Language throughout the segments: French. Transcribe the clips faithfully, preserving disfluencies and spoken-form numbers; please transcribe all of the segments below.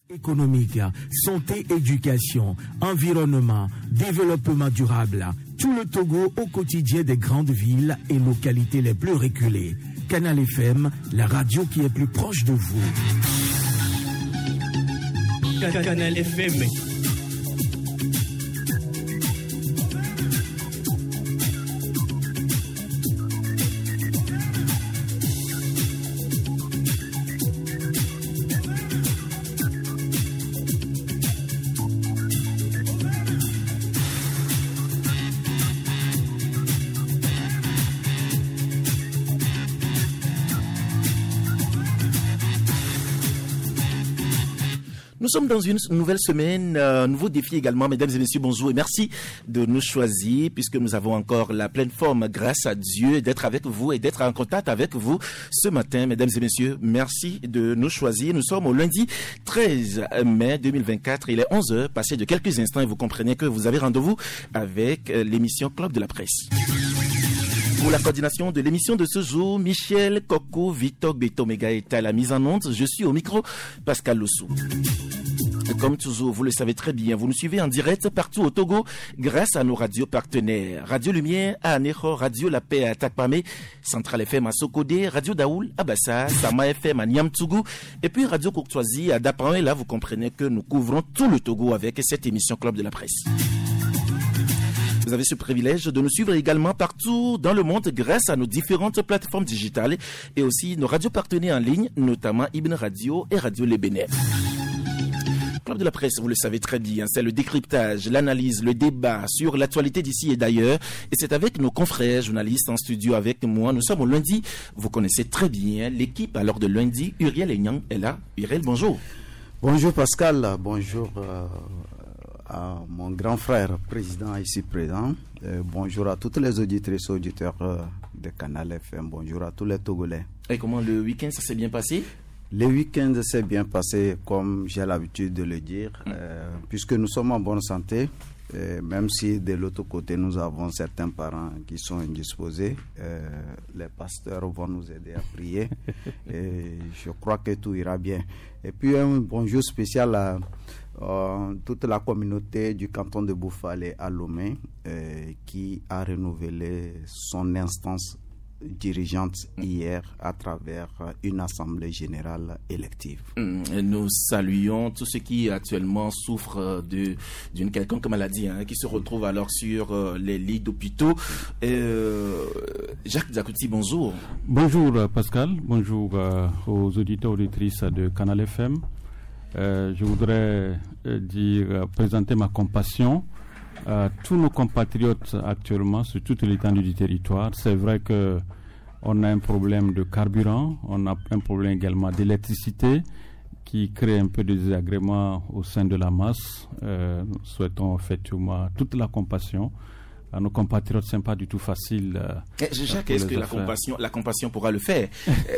Économique, santé, éducation, environnement, développement durable. Tout le Togo au quotidien des grandes villes et localités les plus reculées. Canal F M, la radio qui est plus proche de vous. Canal F M. Nous sommes dans une nouvelle semaine, un euh, nouveau défi également, mesdames et messieurs, bonjour et merci de nous choisir puisque nous avons encore la pleine forme grâce à Dieu d'être avec vous et d'être en contact avec vous ce matin, mesdames et messieurs, merci de nous choisir. Nous sommes au lundi treize mai deux mille vingt-quatre, il est onze heures, passé de quelques instants et vous comprenez que vous avez rendez-vous avec euh, l'émission Club de la Presse. Pour la coordination de l'émission de ce jour, Michel Coco, Victor Betomega est à la mise en onde. Je suis au micro, Pascal Lossou. Comme toujours, vous le savez très bien, vous nous suivez en direct partout au Togo grâce à nos radios partenaires. Radio Lumière à Anéro, Radio La Paix à Takpamé, Centrale F M à Sokodé, Radio Daoul à Bassa, Sama F M à Niamtougou et puis Radio Courtoisie à Dapan. Et là, vous comprenez que nous couvrons tout le Togo avec cette émission Club de la Presse. Vous avez ce privilège de nous suivre également partout dans le monde grâce à nos différentes plateformes digitales et aussi nos radios partenaires en ligne, notamment Ibn Radio et Radio Le Bénin. Club de la Presse, vous le savez très bien, c'est le décryptage, l'analyse, le débat sur l'actualité d'ici et d'ailleurs. Et c'est avec nos confrères journalistes en studio avec moi. Nous sommes au lundi. Vous connaissez très bien l'équipe alors de lundi. Uriel Enyang est là. Uriel, bonjour. Bonjour Pascal, bonjour euh, à mon grand frère, président ici présent. Euh, bonjour à toutes les auditrices et auditeurs euh, de Canal F M. Bonjour à tous les Togolais. Et comment le week-end, ça s'est bien passé? Le week-end s'est bien passé, comme j'ai l'habitude de le dire, euh, puisque nous sommes en bonne santé, euh, même si de l'autre côté nous avons certains parents qui sont indisposés. Euh, les pasteurs vont nous aider à prier et je crois que tout ira bien. Et puis un bonjour spécial à euh, toute la communauté du canton de Bouffalé à Lomé euh, qui a renouvelé son instance dirigeante hier à travers une assemblée générale élective. Nous saluons tous ceux qui actuellement souffrent de, d'une quelconque maladie, hein, qui se retrouvent alors sur euh, les lits d'hôpitaux. Euh, Jacques Zakouti, bonjour. Bonjour Pascal, bonjour euh, aux auditeurs auditrices de Canal F M. Euh, je voudrais euh, dire, euh, présenter ma compassion à tous nos compatriotes actuellement sur toute l'étendue du territoire. C'est vrai que on a un problème de carburant, on a un problème également d'électricité qui crée un peu de désagrément au sein de la masse. Euh, nous souhaitons effectivement toute la compassion à nos compatriotes. Ce n'est pas du tout facile. Euh, Jacques, est-ce que la compassion, la compassion pourra le faire?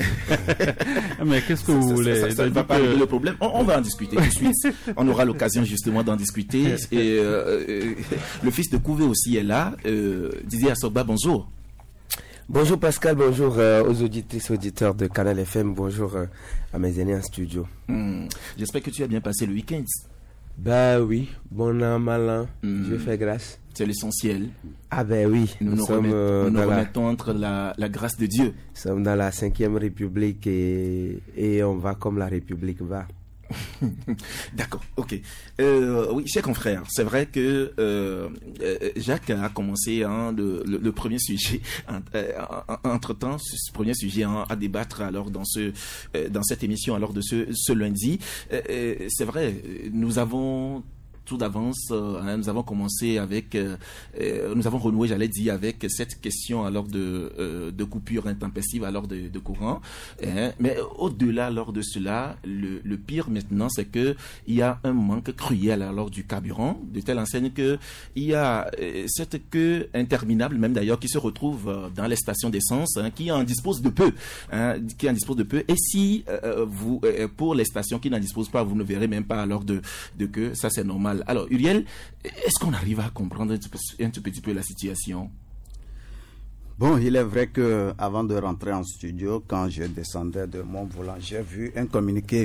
Mais qu'est-ce que vous ça, voulez? Ça, ça, ça ne va pas régler le problème. On, on va en discuter tout de suite. On aura l'occasion justement d'en discuter. Et euh, euh, le fils de Couvé aussi est là. Euh, Didier Assoba, bonjour. Bonjour Pascal, bonjour euh, aux auditrices, auditeurs de Canal F M, bonjour euh, à mes aînés en studio. Hum, J'espère que tu as bien passé le week-end. Bah oui, bon an, mal an, hum. Dieu fait grâce. C'est l'essentiel. Ah ben oui, nous nous, nous sommes, remet, euh, nous nous remettons la, entre la, la grâce de Dieu. Nous sommes dans la cinquième République et, et on va comme la République va. D'accord, ok. Euh, oui, chers confrères, c'est vrai que euh, Jacques a commencé hein, le, le, le premier sujet. Euh, entre-temps, ce premier sujet hein, à débattre alors dans ce euh, dans cette émission alors de ce ce lundi. Euh, c'est vrai, nous avons tout d'avance, euh, hein, nous avons commencé avec, euh, euh, nous avons renoué, j'allais dire, avec cette question alors de, euh, de coupure intempestive alors de, de courant. Hein, mais au-delà alors de cela, le, le pire maintenant, c'est que il y a un manque cruel alors du carburant, de telle enseigne que il y a euh, cette queue interminable, même d'ailleurs, qui se retrouve euh, dans les stations d'essence, hein, qui en dispose de peu, hein, qui en dispose de peu. Et si euh, vous, euh, pour les stations qui n'en disposent pas, vous ne verrez même pas alors de, de queue, ça c'est normal. Alors, Uriel, est-ce qu'on arrive à comprendre un tout, un tout petit peu la situation? Bon, il est vrai que avant de rentrer en studio, quand je descendais de mon volant, j'ai vu un communiqué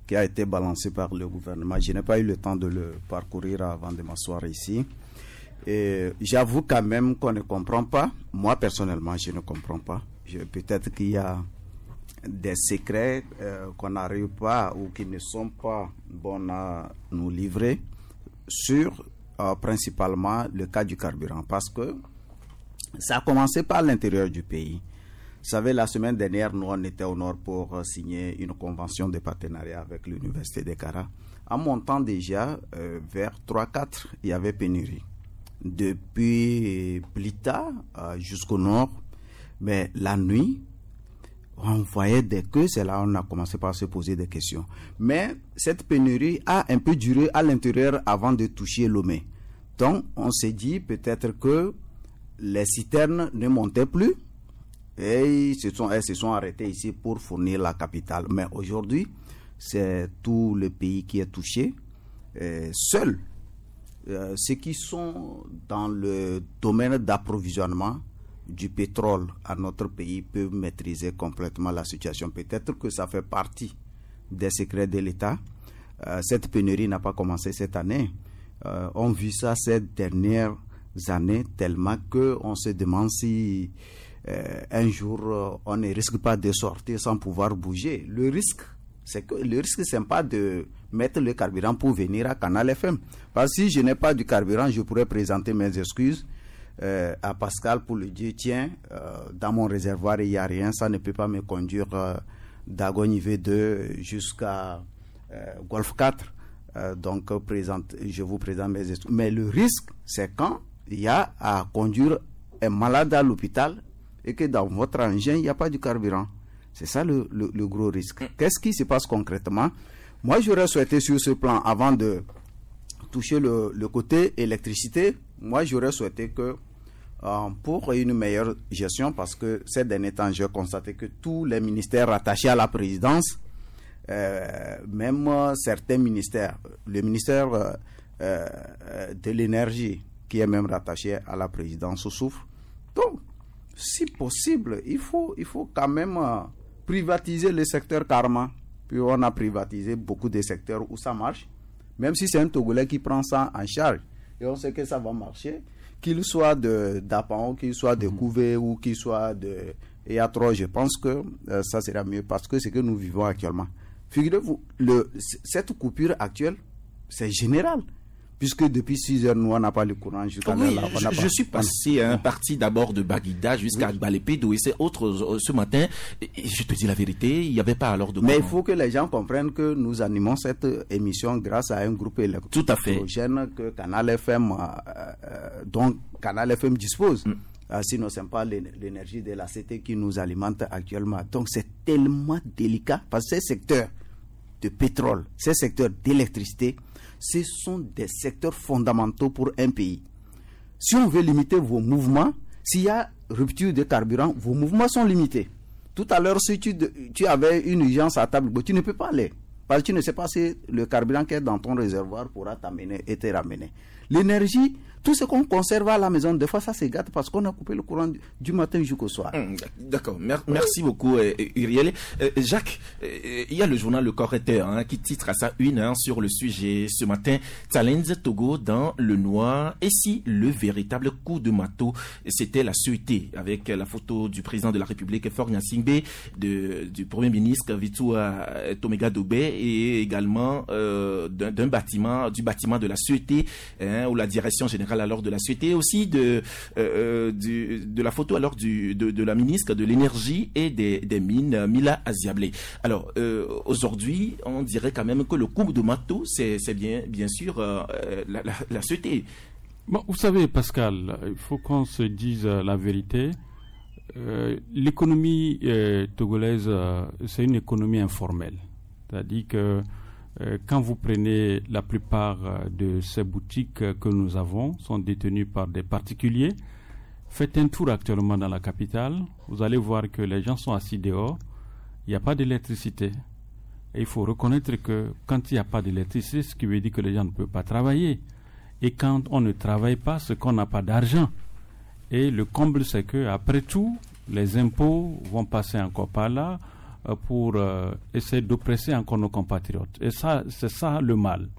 qui a été balancé par le gouvernement. Je n'ai pas eu le temps de le parcourir avant de m'asseoir ici. Et j'avoue quand même qu'on ne comprend pas. Moi, personnellement, je ne comprends pas. Je, peut-être qu'il y a des secrets euh, qu'on n'arrive pas ou qui ne sont pas bons à nous livrer sur euh, principalement le cas du carburant. Parce que ça a commencé par l'intérieur du pays. Vous savez, la semaine dernière, nous, on était au nord pour euh, signer une convention de partenariat avec l'Université de Kara. En montant déjà euh, vers trois quatre, il y avait pénurie. Depuis Blita euh, jusqu'au nord, mais la nuit, on voyait des queues, c'est là on a commencé par se poser des questions. Mais cette pénurie a un peu duré à l'intérieur avant de toucher Lomé. Donc, on s'est dit peut-être que les citernes ne montaient plus et ils se sont, elles se sont arrêtées ici pour fournir la capitale. Mais aujourd'hui, c'est tout le pays qui est touché. Et seuls euh, ceux qui sont dans le domaine d'approvisionnement du pétrole à notre pays peuvent maîtriser complètement la situation. Peut-être que ça fait partie des secrets de l'État. Euh, cette pénurie n'a pas commencé cette année. Euh, on vit ça ces dernières années tellement qu'on se demande si euh, un jour euh, on ne risque pas de sortir sans pouvoir bouger. Le risque, c'est que le risque, c'est pas de mettre le carburant pour venir à Canal F M. Parce que si je n'ai pas du carburant, je pourrais présenter mes excuses Euh, à Pascal pour lui dire tiens, euh, dans mon réservoir il n'y a rien, ça ne peut pas me conduire euh, d'Agogne V deux jusqu'à euh, Golf quatre. Euh, donc euh, présente, je vous présente mes excuses. Mais le risque, c'est quand il y a à conduire un malade à l'hôpital et que dans votre engin il n'y a pas du carburant. C'est ça le, le, le gros risque. Qu'est-ce qui se passe concrètement? Moi, j'aurais souhaité sur ce plan, avant de toucher le, le côté électricité, moi j'aurais souhaité que Euh, pour une meilleure gestion, parce que ces derniers temps, j'ai constaté que tous les ministères rattachés à la présidence, euh, même euh, certains ministères, le ministère euh, euh, de l'énergie, qui est même rattaché à la présidence, souffre. Donc, si possible, il faut, il faut quand même euh, privatiser le secteur carrément. Puis on a privatisé beaucoup de secteurs où ça marche, même si c'est un Togolais qui prend ça en charge. Et on sait que ça va marcher. Qu'il soit de d'Apan, qu'il soit de Couvé ou qu'il soit de E A trois, je pense que euh, ça sera mieux parce que c'est que nous vivons actuellement. Figurez-vous, le, cette coupure actuelle, c'est général. Puisque depuis six heures, nous, on n'a pas le courant jusqu'à oui, là. Je, je suis passé à un parti d'abord de Baguida jusqu'à oui. Balepédo et c'est autre ce matin. Et je te dis la vérité, il n'y avait pas alors de Mais courant. il faut que les gens comprennent que nous animons cette émission grâce à un groupe électrogène que Canal F M, euh, euh, dont Canal F M dispose. Mm. Euh, sinon, ce n'est pas l'énergie de la C T qui nous alimente actuellement. Donc, c'est tellement délicat parce que ces secteurs de pétrole, ces secteurs d'électricité, ce sont des secteurs fondamentaux pour un pays. Si on veut limiter vos mouvements, s'il y a rupture de carburant, vos mouvements sont limités. Tout à l'heure, si tu, tu avais une urgence à table, tu ne peux pas aller. Parce que tu ne sais pas si le carburant qui est dans ton réservoir pourra t'amener et te ramener. L'énergie, tout ce qu'on conserve à la maison, des fois ça se gâte parce qu'on a coupé le courant du, du matin jusqu'au soir. Mmh, d'accord, Mer merci beaucoup euh, Uriel. Euh, Jacques, euh, il y a le journal Le Correcteur hein, qui titre à sa une hein, sur le sujet ce matin, Challenge Togo dans le noir. Et si le véritable coup de marteau, c'était la suité avec la photo du président de la République, Faure Gnassingbé, de, du premier ministre Vitua Tomega Dobé et également euh, d'un bâtiment, du bâtiment de la suité hein, ou la direction générale alors de la suité, aussi de euh, du, de la photo alors du de, de la ministre de l'énergie et des, des mines Mila Aziablé. Alors euh, aujourd'hui, on dirait quand même que le coup de marteau, c'est c'est bien bien sûr euh, la, la, la suité. Bon, vous savez Pascal, il faut qu'on se dise la vérité. Euh, l'économie euh, togolaise, euh, c'est une économie informelle, c'est-à-dire que quand vous prenez la plupart de ces boutiques que nous avons, sont détenues par des particuliers. Faites un tour actuellement dans la capitale, vous allez voir que les gens sont assis dehors, il n'y a pas d'électricité. Et il faut reconnaître que quand il n'y a pas d'électricité, ce qui veut dire que les gens ne peuvent pas travailler. Et quand on ne travaille pas, c'est qu'on n'a pas d'argent. Et le comble, c'est que après tout, les impôts vont passer encore par là. euh, pour euh, essayer d'oppresser encore nos compatriotes. Et ça, c'est ça le mal.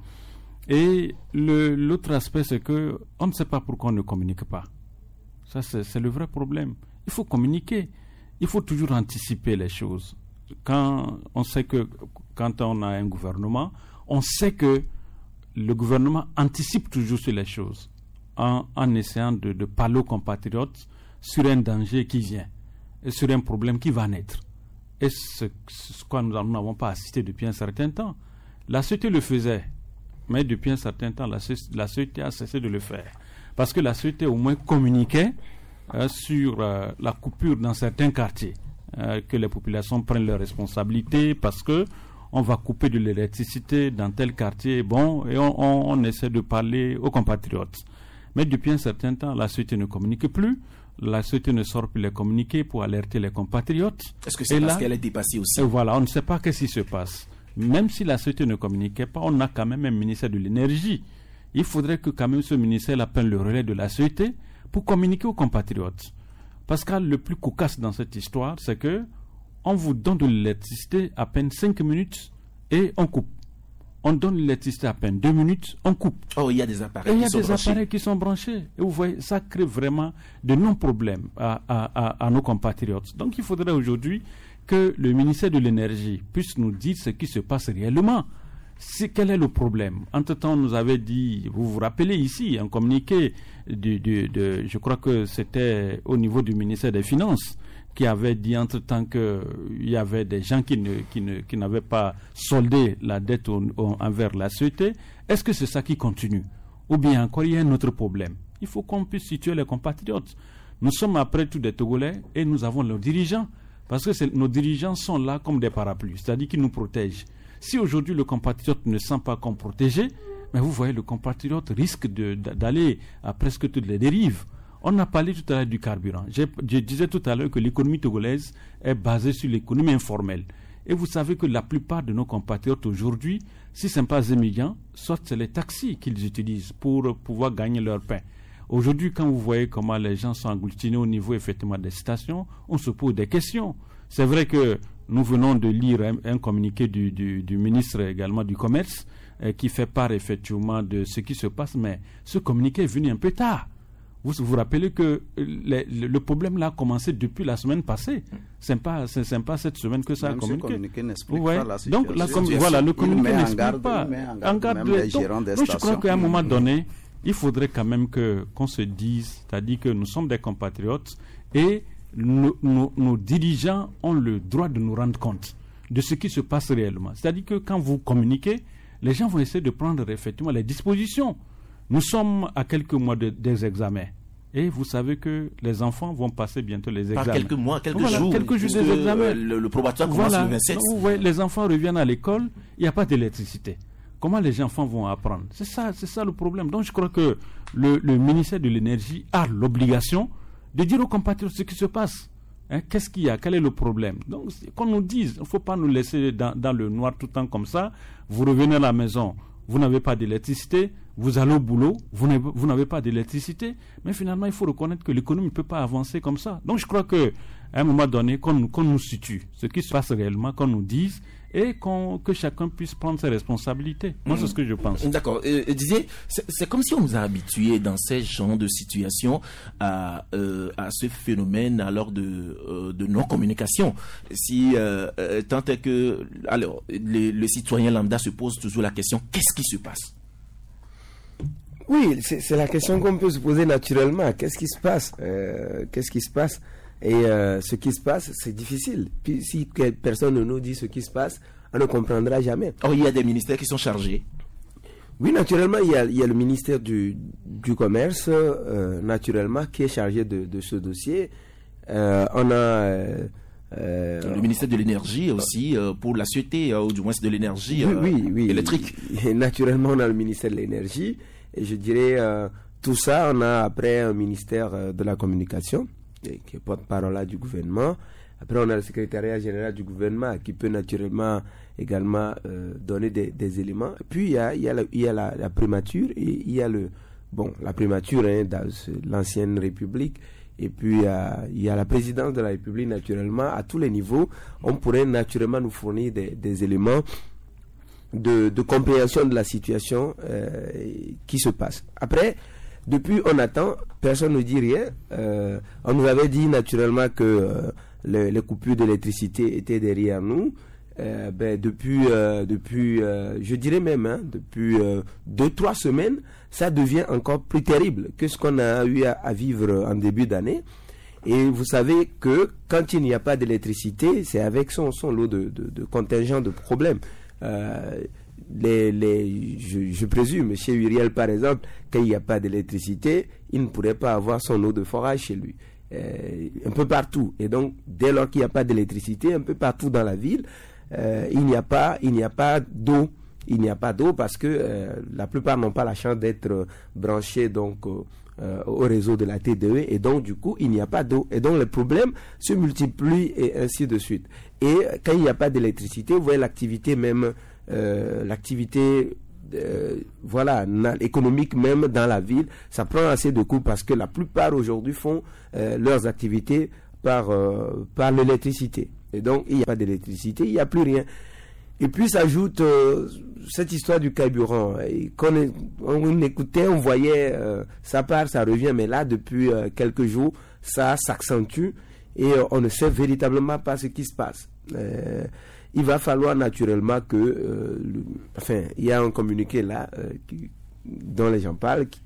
Et le, l'autre aspect, c'est que on ne sait pas pourquoi on ne communique pas. Ça, c'est, c'est le vrai problème. Il faut communiquer. Il faut toujours anticiper les choses. Quand on sait que, quand on a un gouvernement, on sait que le gouvernement anticipe toujours sur les choses en, en essayant de, de parler aux compatriotes sur un danger qui vient et sur un problème qui va naître. Et ce, ce quoi nous n'avons pas assisté depuis un certain temps. La société le faisait, mais depuis un certain temps, la, la société a cessé de le faire. Parce que la société au moins communiquait euh, sur euh, la coupure dans certains quartiers, euh, que les populations prennent leurs responsabilités parce que on va couper de l'électricité dans tel quartier, bon, et on, on, on essaie de parler aux compatriotes. Mais depuis un certain temps, la société ne communique plus, la société ne sort plus les communiqués pour alerter les compatriotes. Est-ce que c'est et parce là, qu'elle est dépassée aussi? Et voilà, on ne sait pas qu'est-ce qui se passe. Même si la société ne communiquait pas, on a quand même un ministère de l'énergie. Il faudrait que quand même ce ministère appelle le relais de la société pour communiquer aux compatriotes. Parce que le plus cocasse dans cette histoire, c'est que on vous donne de l'électricité à peine cinq minutes et on coupe. On donne l'électricité à peine deux minutes, on coupe. Oh, il y a des appareils, et qui, y a sont des appareils qui sont branchés. Et vous voyez, ça crée vraiment de non-problèmes à, à, à, à nos compatriotes. Donc il faudrait aujourd'hui que le ministère de l'Énergie puisse nous dire ce qui se passe réellement. C'est, quel est le problème? Entre-temps, on nous avait dit, vous vous rappelez ici, un communiqué, de, de, de, je crois que c'était au niveau du ministère des Finances, qui avait dit entre-temps qu'il y avait des gens qui, ne, qui, ne, qui n'avaient pas soldé la dette au, au, envers la société. Est-ce que c'est ça qui continue? Ou bien encore, il y a un autre problème. Il faut qu'on puisse situer les compatriotes. Nous sommes après tout des Togolais et nous avons nos dirigeants. Parce que c'est, nos dirigeants sont là comme des parapluies, c'est-à-dire qu'ils nous protègent. Si aujourd'hui le compatriote ne sent pas qu'on protégé, mais vous voyez, le compatriote risque de, d'aller à presque toutes les dérives. On a parlé tout à l'heure du carburant. Je, je disais tout à l'heure que l'économie togolaise est basée sur l'économie informelle. Et vous savez que la plupart de nos compatriotes aujourd'hui, si ce n'est pas émigrants, soit c'est les taxis qu'ils utilisent pour pouvoir gagner leur pain. Aujourd'hui, quand vous voyez comment les gens sont agglutinés au niveau effectivement des stations, on se pose des questions. C'est vrai que nous venons de lire un, un communiqué du, du, du ministre également du Commerce euh, qui fait part effectivement de ce qui se passe, mais ce communiqué est venu un peu tard. Vous vous rappelez que les, le, le problème là a commencé depuis la semaine passée. Ce n'est pas, c'est, c'est pas cette semaine que ça même a communiqué. Ce communiqué n'explique ouais. pas la situation. Donc, la com- voilà, le communiqué n'explique garde, pas. En garde les gérants des donc, stations. je crois qu'à un moment donné, il faudrait quand même que, qu'on se dise, c'est-à-dire que nous sommes des compatriotes et nos, nos, nos dirigeants ont le droit de nous rendre compte de ce qui se passe réellement. C'est-à-dire que quand vous communiquez, les gens vont essayer de prendre effectivement les dispositions. Nous sommes à quelques mois de, des examens. Et vous savez que les enfants vont passer bientôt les examens. Pas quelques mois, quelques voilà, jours. quelques jours des examens. Euh, le, le probatoire commence voilà. le vingt-sept. Donc, vous voyez, les enfants reviennent à l'école, il n'y a pas d'électricité. Comment les enfants vont apprendre? C'est ça, c'est ça le problème. Donc je crois que le, le ministère de l'Énergie a l'obligation de dire aux compatriotes ce qui se passe. Hein, qu'est-ce qu'il y a? Quel est le problème? Donc qu'on nous dise, il ne faut pas nous laisser dans, dans le noir tout le temps comme ça. Vous revenez à la maison, vous n'avez pas d'électricité, vous allez au boulot, vous n'avez, vous n'avez pas d'électricité, mais finalement il faut reconnaître que l'économie ne peut pas avancer comme ça. Donc je crois qu'à un moment donné, qu'on, qu'on nous situe ce qui se passe réellement, qu'on nous dise, et qu'on, que chacun puisse prendre ses responsabilités. Moi, mmh. c'est ce que je pense. D'accord. Euh, Didier, c'est, c'est comme si on nous a habitués dans ces genres de situations à, euh, à ce phénomène alors de, euh, de non-communication. Si, euh, euh, tant est que alors, les, le citoyen lambda se pose toujours la question, qu'est-ce qui se passe? Oui, c'est, c'est la question qu'on peut se poser naturellement. Qu'est-ce qui se passe euh, Qu'est-ce qui se passe Et euh, ce qui se passe, c'est difficile. Puis si personne ne nous dit ce qui se passe, on ne comprendra jamais. Oh, il y a des ministères qui sont chargés. Oui, naturellement, il y a, il y a le ministère du, du Commerce, euh, naturellement, qui est chargé de, de ce dossier. Euh, on a... Euh, euh, le ministère de l'Énergie aussi, euh, pour la sûreté, euh, ou du moins de l'énergie euh, oui, oui, oui. électrique. Et naturellement, on a le ministère de l'Énergie. Et je dirais, euh, tout ça, on a après un ministère euh, de la communication, qui est porte-parole du gouvernement. Après, on a le secrétariat général du gouvernement qui peut naturellement également euh, donner des, des éléments. Et puis, il y a, il y a, la, il y a la, la primature et il y a le... Bon, la primature hein, dans l'ancienne République et puis euh, il y a la présidence de la République naturellement. À tous les niveaux, on pourrait naturellement nous fournir des, des éléments de, de compréhension de la situation euh, qui se passe. Après, depuis on attend, personne ne dit rien. Euh, on nous avait dit naturellement que euh, les, les coupures d'électricité étaient derrière nous. Euh, ben, depuis, euh, depuis euh, je dirais même, hein, depuis euh, deux, trois semaines, ça devient encore plus terrible que ce qu'on a eu à, à vivre en début d'année. Et vous savez que quand il n'y a pas d'électricité, c'est avec son, son lot de, de, de contingents de problèmes. Euh, les, les, je, je présume, chez Uriel par exemple, quand il n'y a pas d'électricité, il ne pourrait pas avoir son eau de forage chez lui. Euh, un peu partout. Et donc, dès lors qu'il n'y a pas d'électricité, un peu partout dans la ville, Euh, il n'y a pas, il n'y a pas d'eau. Il n'y a pas d'eau parce que euh, la plupart n'ont pas la chance d'être euh, branchés donc euh, au réseau de la T D E et donc du coup il n'y a pas d'eau et donc les problèmes se multiplient et ainsi de suite. Et quand il n'y a pas d'électricité, vous voyez l'activité même, euh, l'activité euh, voilà économique même dans la ville, ça prend assez de coups parce que la plupart aujourd'hui font euh, leurs activités par euh, par l'électricité. Et donc, il n'y a pas d'électricité, il n'y a plus rien. Et puis s'ajoute euh, cette histoire du carburant. Et quand on, on écoutait, on voyait, euh, ça part, ça revient, mais là, depuis euh, quelques jours, ça s'accentue et euh, on ne sait véritablement pas ce qui se passe. Euh, il va falloir naturellement que, euh, le, enfin, il y a un communiqué là, euh, qui, dont les gens parlent, qui,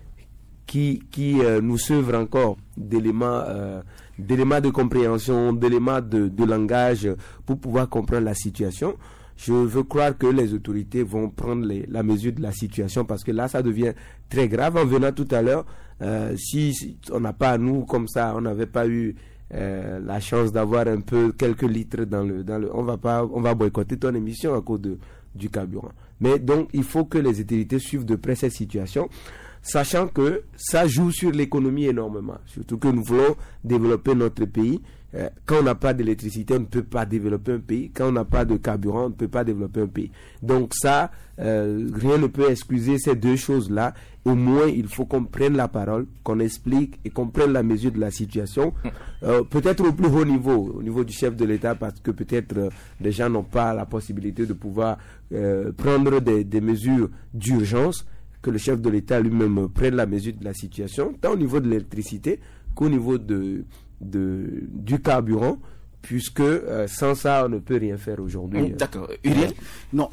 qui, qui euh, nous sevre encore d'éléments... Euh, d'éléments de compréhension, d'éléments de, de langage pour pouvoir comprendre la situation. Je veux croire que les autorités vont prendre les, la mesure de la situation parce que là, ça devient très grave. En venant tout à l'heure, euh, si, si on n'a pas, nous, comme ça, on n'avait pas eu euh, la chance d'avoir un peu quelques litres dans le... Dans le on va pas, on va boycotter ton émission à cause de, du carburant. Mais donc, il faut que les autorités suivent de près cette situation, sachant que ça joue sur l'économie énormément, surtout que nous voulons développer notre pays. Euh, quand on n'a pas d'électricité, on ne peut pas développer un pays. Quand on n'a pas de carburant, on ne peut pas développer un pays. Donc ça, euh, rien ne peut excuser ces deux choses-là. Au moins, il faut qu'on prenne la parole, qu'on explique et qu'on prenne la mesure de la situation. Euh, peut-être au plus haut niveau, au niveau du chef de l'État, parce que peut-être euh, les gens n'ont pas la possibilité de pouvoir euh, prendre des, des mesures d'urgence, que le chef de l'État lui-même prenne la mesure de la situation, tant au niveau de l'électricité qu'au niveau de, de, du carburant, puisque euh, sans ça, on ne peut rien faire aujourd'hui. D'accord. Uriel ? Non,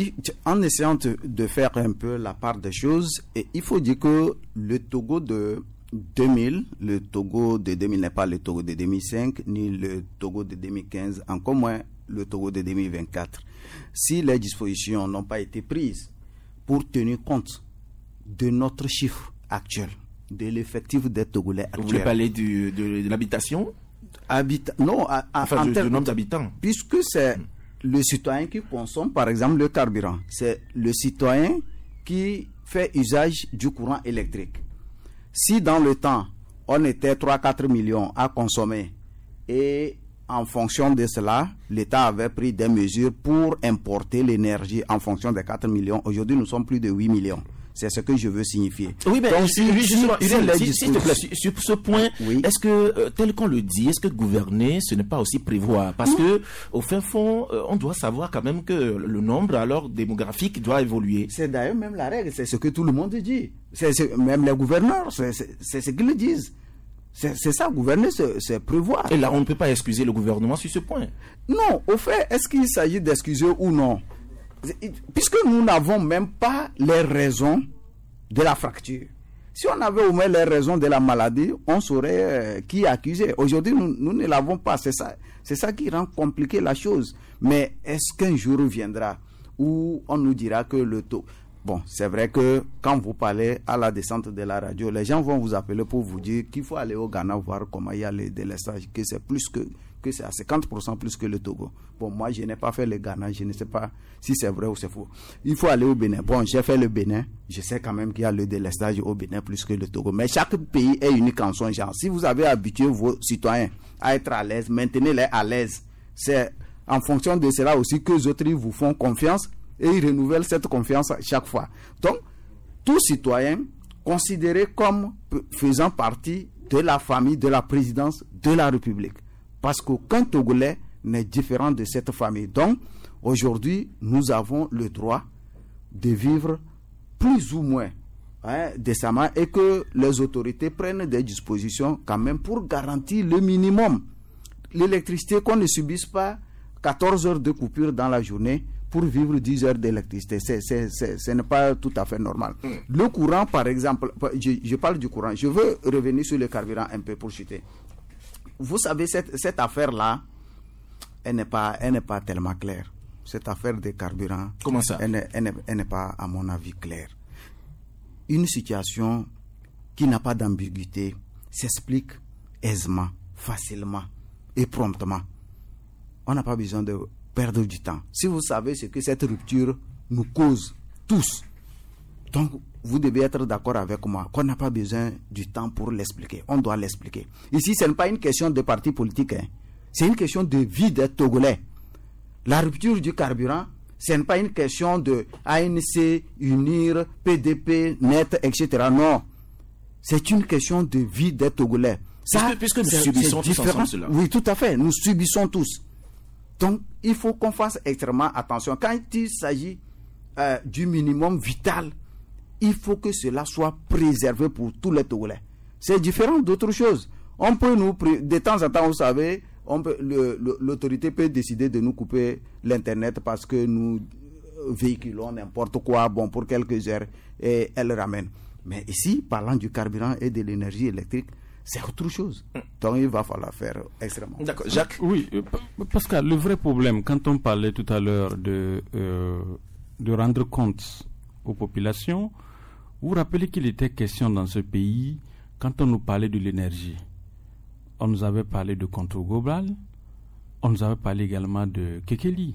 en essayant de, de faire un peu la part des choses, et il faut dire que le Togo de deux mille, le Togo de deux mille n'est pas le Togo de deux mille cinq, ni le Togo de deux mille quinze, encore moins le Togo de deux mille vingt-quatre. Si les dispositions n'ont pas été prises pour tenir compte de notre chiffre actuel, de l'effectif des Togolais actuels. Vous voulez parler du, de, de l'habitation Habita Non, à, à, enfin, en du, termes, du nombre d'habitants. Puisque c'est le citoyen qui consomme, par exemple, le carburant. C'est le citoyen qui fait usage du courant électrique. Si dans le temps, on était trois à quatre millions à consommer et en fonction de cela, l'État avait pris des mesures pour importer l'énergie en fonction des quatre millions. Aujourd'hui, nous sommes plus de huit millions. C'est ce que je veux signifier. Oui, mais donc, si, si, justement, si, Uriel, si, si, s'il te plaît, sur, sur ce point, oui. Est-ce que, euh, tel qu'on le dit, est-ce que gouverner, ce n'est pas aussi prévoir? Parce que, au fin fond, euh, on doit savoir quand même que le nombre, alors, démographique doit évoluer. C'est d'ailleurs même la règle, c'est ce que tout le monde dit. C'est, c'est, même les gouverneurs, c'est, c'est, c'est ce qu'ils disent. C'est, c'est ça, gouverner, c'est, c'est prévoir. Et là, on ne peut pas excuser le gouvernement sur ce point. Non, au fait, est-ce qu'il s'agit d'excuser ou non? Puisque nous n'avons même pas les raisons de la fracture. Si on avait au moins les raisons de la maladie, on saurait euh, qui accuser. Aujourd'hui, nous, nous ne l'avons pas. C'est ça, c'est ça qui rend compliqué la chose. Mais est-ce qu'un jour viendra où on nous dira que le taux... Bon, c'est vrai que quand vous parlez à la descente de la radio, les gens vont vous appeler pour vous dire qu'il faut aller au Ghana voir comment il y a les délestages, que c'est plus que, que c'est à cinquante pour cent plus que le Togo. Bon, moi, je n'ai pas fait le Ghana, je ne sais pas si c'est vrai ou c'est faux. Il faut aller au Bénin. Bon, j'ai fait le Bénin, je sais quand même qu'il y a le délestage au Bénin plus que le Togo. Mais chaque pays est unique en son genre. Si vous avez habitué vos citoyens à être à l'aise, maintenez-les à l'aise. C'est en fonction de cela aussi que les autres vous font confiance et ils renouvellent cette confiance chaque fois. Donc, tout citoyen considéré comme faisant partie de la famille, de la présidence de la République. Parce qu'aucun Togolais n'est différent de cette famille. Donc, aujourd'hui, nous avons le droit de vivre plus ou moins hein, décemment et que les autorités prennent des dispositions quand même pour garantir le minimum. L'électricité, qu'on ne subisse pas quatorze heures de coupure dans la journée pour vivre dix heures d'électricité. C'est, c'est, c'est, ce n'est pas tout à fait normal. Mm. Le courant, par exemple, je, je parle du courant, je veux revenir sur le carburant un peu pour chuter. Vous savez, cette, cette affaire-là, elle n'est pas, elle n'est pas tellement claire. Cette affaire des carburants, comment ça? Elle n'est, elle n'est, elle n'est pas, à mon avis, claire. Une situation qui n'a pas d'ambiguïté s'explique aisément, facilement et promptement. On n'a pas besoin de perdre du temps. Si vous savez ce que cette rupture nous cause tous, donc vous devez être d'accord avec moi qu'on n'a pas besoin du temps pour l'expliquer. On doit l'expliquer. Ici, ce n'est pas une question de parti politique. Hein. C'est une question de vie des Togolais. La rupture du carburant, ce n'est pas une question de A N C, UNIR, P D P, Net, et cetera. Non. C'est une question de vie des Togolais. Ça, puisque, puisque nous subissons tous ensemble cela. Oui, tout à fait. Nous subissons tous. Donc, il faut qu'on fasse extrêmement attention. Quand il s'agit euh, du minimum vital, il faut que cela soit préservé pour tous les Togolais. C'est différent d'autres choses. On peut nous, de temps en temps, vous savez, on peut, le, le, l'autorité peut décider de nous couper l'Internet parce que nous véhiculons n'importe quoi, bon, pour quelques heures, et elle ramène. Mais ici, parlant du carburant et de l'énergie électrique, c'est autre chose. Donc, il va falloir faire extrêmement. D'accord. Jacques? Oui, Pascal, le vrai problème, quand on parlait tout à l'heure de, euh, de rendre compte aux populations, vous vous rappelez qu'il était question dans ce pays, quand on nous parlait de l'énergie, on nous avait parlé de contrôle global, on nous avait parlé également de Kekeli.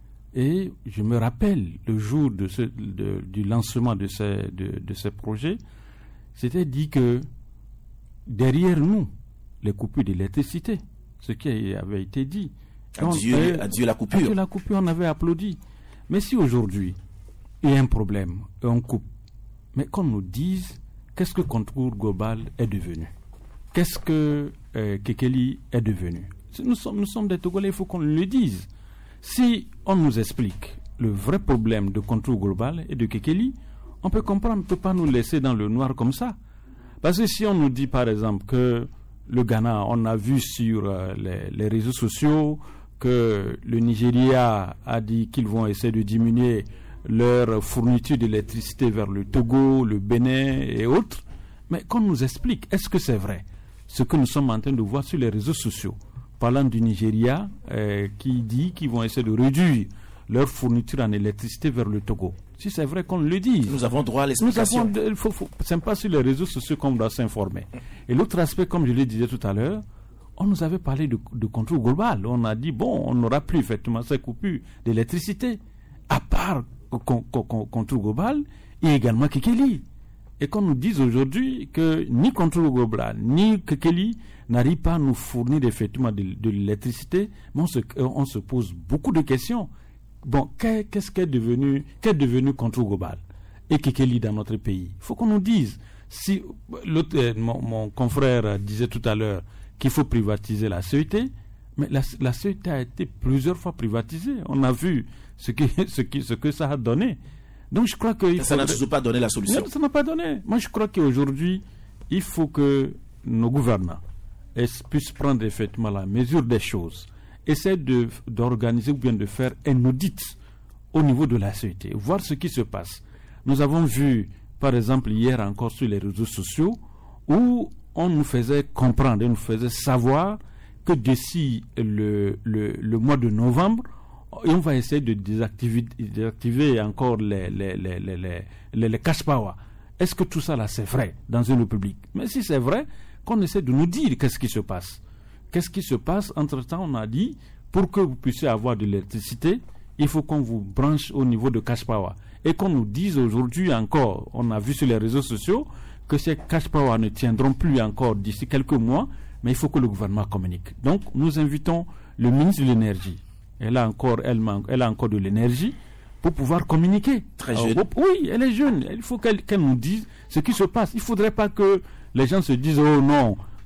Et je me rappelle, le jour de ce, de, du lancement de ces, de, de ces projets, c'était dit que derrière nous, les coupures d'électricité, ce qui avait été dit. Adieu, on, adieu la coupure. Adieu la coupure, on avait applaudi. Mais si aujourd'hui, il y a un problème, et on coupe, mais qu'on nous dise, qu'est-ce que contrôle global est devenu? Qu'est-ce que euh, Kekeli est devenu? Nous sommes, nous sommes des Togolais, il faut qu'on le dise. Si on nous explique le vrai problème de contrôle global et de Kekeli, on peut comprendre, on ne peut pas nous laisser dans le noir comme ça. Parce que si on nous dit par exemple que le Ghana, on a vu sur euh, les, les réseaux sociaux que le Nigeria a dit qu'ils vont essayer de diminuer leur fourniture d'électricité vers le Togo, le Bénin et autres, mais qu'on nous explique, est-ce que c'est vrai? Ce que nous sommes en train de voir sur les réseaux sociaux, parlant du Nigeria, euh, qui dit qu'ils vont essayer de réduire leur fourniture en électricité vers le Togo. Si c'est vrai qu'on le dise. Nous avons droit à l'explication. Nous avons, faut, faut, c'est pas sur les réseaux sociaux qu'on doit s'informer. Et l'autre aspect, comme je le disais tout à l'heure, on nous avait parlé de, de contrôle global. On a dit, bon, on n'aura plus effectivement ces coupures d'électricité, à part con, con, con, contrôle global et également Kekeli. Et qu'on nous dise aujourd'hui que ni contrôle global, ni Kekeli n'arrivent pas à nous fournir effectivement de, de l'électricité, mais on se, on se pose beaucoup de questions. Bon, qu'est-ce qu'est devenu, qu'est devenu contrôle global et Kekeli dans notre pays? Il faut qu'on nous dise. Si l'autre, euh, mon, mon confrère disait tout à l'heure qu'il faut privatiser la C E T, mais la, la C E T a été plusieurs fois privatisée. On a vu ce, qui, ce, qui, ce que ça a donné. Donc je crois que ça faudrait... n'a toujours pas donné la solution. Non, ça n'a pas donné. Moi je crois qu'aujourd'hui, il faut que nos gouvernants puissent prendre effectivement la mesure des choses. Essayer de, d'organiser ou bien de faire un audit au niveau de la C E T, voir ce qui se passe. Nous avons vu, par exemple, hier encore sur les réseaux sociaux, où on nous faisait comprendre, on nous faisait savoir que d'ici le, le, le mois de novembre, on va essayer de désactiver, désactiver encore les, les, les, les, les, les, les cash power. Est-ce que tout ça là c'est vrai dans une république? Mais si c'est vrai, qu'on essaie de nous dire qu'est-ce qui se passe. Qu'est-ce qui se passe? Entre-temps, on a dit, pour que vous puissiez avoir de l'électricité, il faut qu'on vous branche au niveau de cash power. Et qu'on nous dise aujourd'hui encore, on a vu sur les réseaux sociaux, que ces cash power ne tiendront plus encore d'ici quelques mois, mais il faut que le gouvernement communique. Donc, nous invitons le ministre de l'énergie. Elle a encore, elle, elle a encore de l'énergie pour pouvoir communiquer. Très jeune. Alors, oui, elle est jeune. Il faut qu'elle, qu'elle nous dise ce qui se passe. Il ne faudrait pas que les gens se disent, oh non,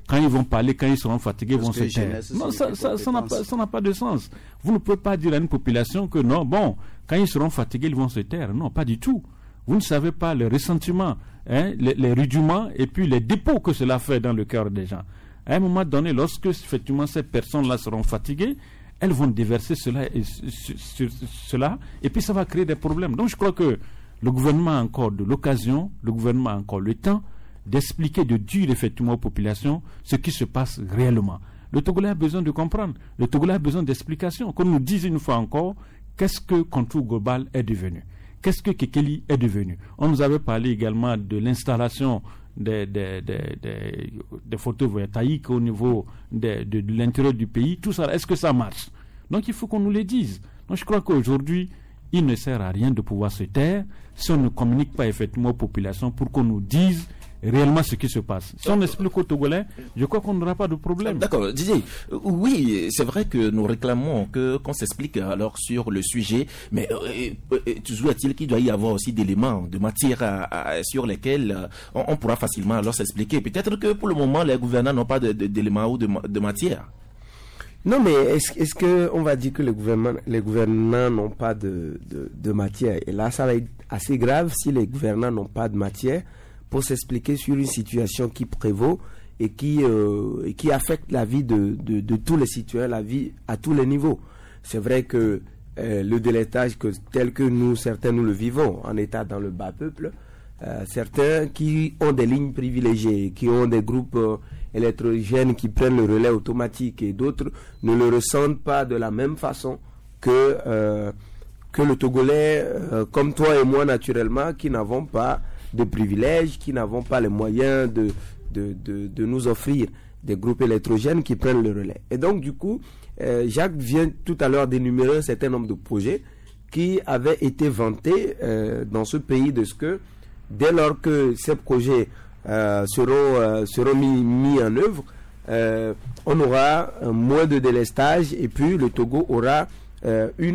quand ils vont parler, quand ils seront fatigués, ils vont se taire. Jeunesse, Non, ça, ça, ça n'a pas, ça n'a pas de sens. Vous ne pouvez pas dire à une population que non, bon, quand ils seront fatigués, ils vont se taire. Non, pas du tout. Vous ne savez pas le ressentiment, hein, les, les rudiments et puis les dépôts que cela fait dans le cœur des gens. À un moment donné, lorsque effectivement ces personnes-là seront fatiguées, elles vont déverser cela et, sur, sur cela, et puis ça va créer des problèmes. Donc je crois que le gouvernement a encore de l'occasion, le gouvernement a encore le temps d'expliquer, de dire effectivement aux populations ce qui se passe réellement. Le Togolais a besoin de comprendre, le Togolais a besoin d'explications, qu'on nous dise une fois encore qu'est-ce que Contour Global est devenu, qu'est-ce que Kekeli est devenu. On nous avait parlé également de l'installation des, des, des, des, des photovoltaïques au niveau de, de, de l'intérieur du pays, tout ça, est-ce que ça marche? Donc il faut qu'on nous le dise. Donc je crois qu'aujourd'hui, il ne sert à rien de pouvoir se taire si on ne communique pas effectivement aux populations pour qu'on nous dise réellement ce qui se passe. Si on explique aux Togolais, je crois qu'on n'aura pas de problème. D'accord, Didier. Oui, c'est vrai que nous réclamons que qu'on s'explique alors sur le sujet, mais euh, euh, toujours est-il qu'il doit y avoir aussi d'éléments, de matière à, à, sur lesquels euh, on, on pourra facilement alors s'expliquer. Peut-être que pour le moment, les gouvernants n'ont pas de, de, d'éléments ou de, de matière. Non, mais est-ce, est-ce qu'on va dire que les gouvernants, les gouvernants n'ont pas de, de, de matière? Et là, ça va être assez grave si les gouvernants n'ont pas de matière pour s'expliquer sur une situation qui prévaut et qui, euh, et qui affecte la vie de, de, de tous les citoyens, la vie à tous les niveaux. C'est vrai que euh, le délétage que, tel que nous, certains, nous le vivons en état dans le bas peuple, euh, certains qui ont des lignes privilégiées, qui ont des groupes euh, électrogènes qui prennent le relais automatique et d'autres ne le ressentent pas de la même façon que, euh, que le Togolais, euh, comme toi et moi naturellement, qui n'avons pas de privilèges, qui n'avons pas les moyens de, de, de, de nous offrir des groupes électrogènes qui prennent le relais. Et donc du coup, euh, Jacques vient tout à l'heure d'énumérer un certain nombre de projets qui avaient été vantés euh, dans ce pays, de ce que dès lors que ces projets euh, seront, euh, seront mis, mis en œuvre, euh, on aura euh, moins de délestage et puis le Togo aura euh, une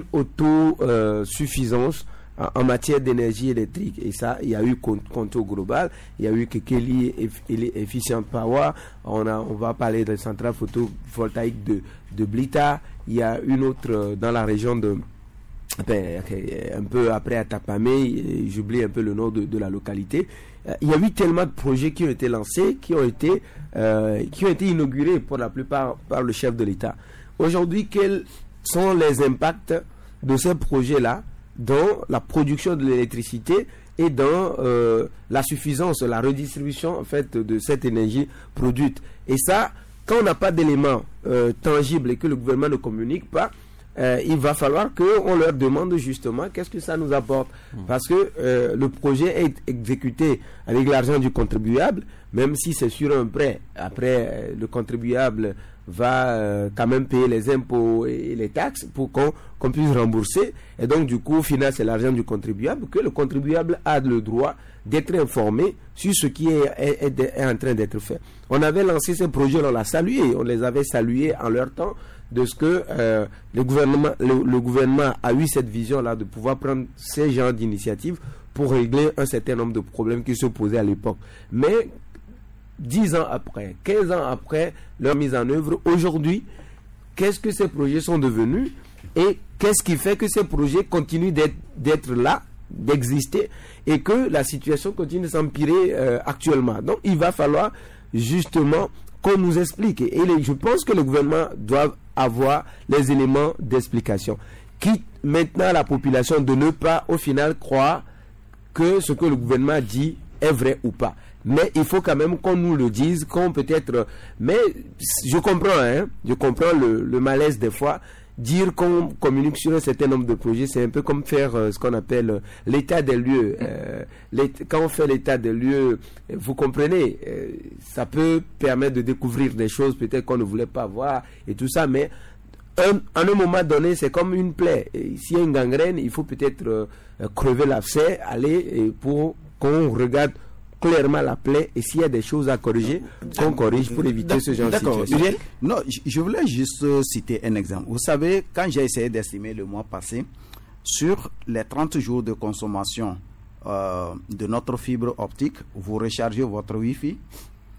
autosuffisance en matière d'énergie électrique. Et ça, il y a eu Contour Global, il y a eu Kekeli Efficient Power, on, a, on va parler de centrale photovoltaïque de, de Blita, il y a une autre dans la région de, ben, un peu après Atapamé, j'oublie un peu le nom de, de la localité. Il y a eu tellement de projets qui ont été lancés, qui ont été, euh, qui ont été inaugurés pour la plupart par le chef de l'État. Aujourd'hui, quels sont les impacts de ces projets-là dans la production de l'électricité et dans euh, la suffisance, la redistribution en fait de cette énergie produite. Et ça, quand on n'a pas d'éléments euh, tangibles et que le gouvernement ne communique pas, euh, il va falloir qu'on leur demande justement qu'est-ce que ça nous apporte. Parce que euh, le projet est exécuté avec l'argent du contribuable, même si c'est sur un prêt. Après, euh, le contribuable va euh, quand même payer les impôts et les taxes pour qu'on qu'on puisse rembourser. Et donc, du coup, au final, c'est l'argent du contribuable que le contribuable a le droit d'être informé sur ce qui est, est, est, est en train d'être fait. On avait lancé ces projets, on l'a salué, on les avait salués en leur temps, de ce que euh, le gouvernement le, le gouvernement a eu cette vision-là de pouvoir prendre ces genres d'initiatives pour régler un certain nombre de problèmes qui se posaient à l'époque. Mais dix ans après, quinze ans après leur mise en œuvre, aujourd'hui, qu'est-ce que ces projets sont devenus et qu'est-ce qui fait que ces projets continuent d'être, d'être là, d'exister et que la situation continue de s'empirer euh, actuellement. Donc il va falloir justement qu'on nous explique. Et les, je pense que le gouvernement doit avoir les éléments d'explication. Quitte maintenant à la population de ne pas au final croire que ce que le gouvernement dit est vrai ou pas. Mais il faut quand même qu'on nous le dise, qu'on peut-être... Mais je comprends, hein, je comprends le, le malaise des fois. Dire qu'on communique sur un certain nombre de projets, c'est un peu comme faire euh, ce qu'on appelle euh, l'état des lieux. Euh, quand on fait l'état des lieux, vous comprenez, euh, ça peut permettre de découvrir des choses peut-être qu'on ne voulait pas voir et tout ça, mais un, à un moment donné, c'est comme une plaie. S'il y a une gangrène, il faut peut-être euh, crever l'abcès, aller et pour qu'on regarde clairement la plaie et s'il y a des choses à corriger, qu'on corrige pour éviter ce genre de situation. Non, je voulais juste citer un exemple. Vous savez, quand j'ai essayé d'estimer le mois passé, sur les trente jours de consommation euh, de notre fibre optique, vous rechargez votre Wi-Fi,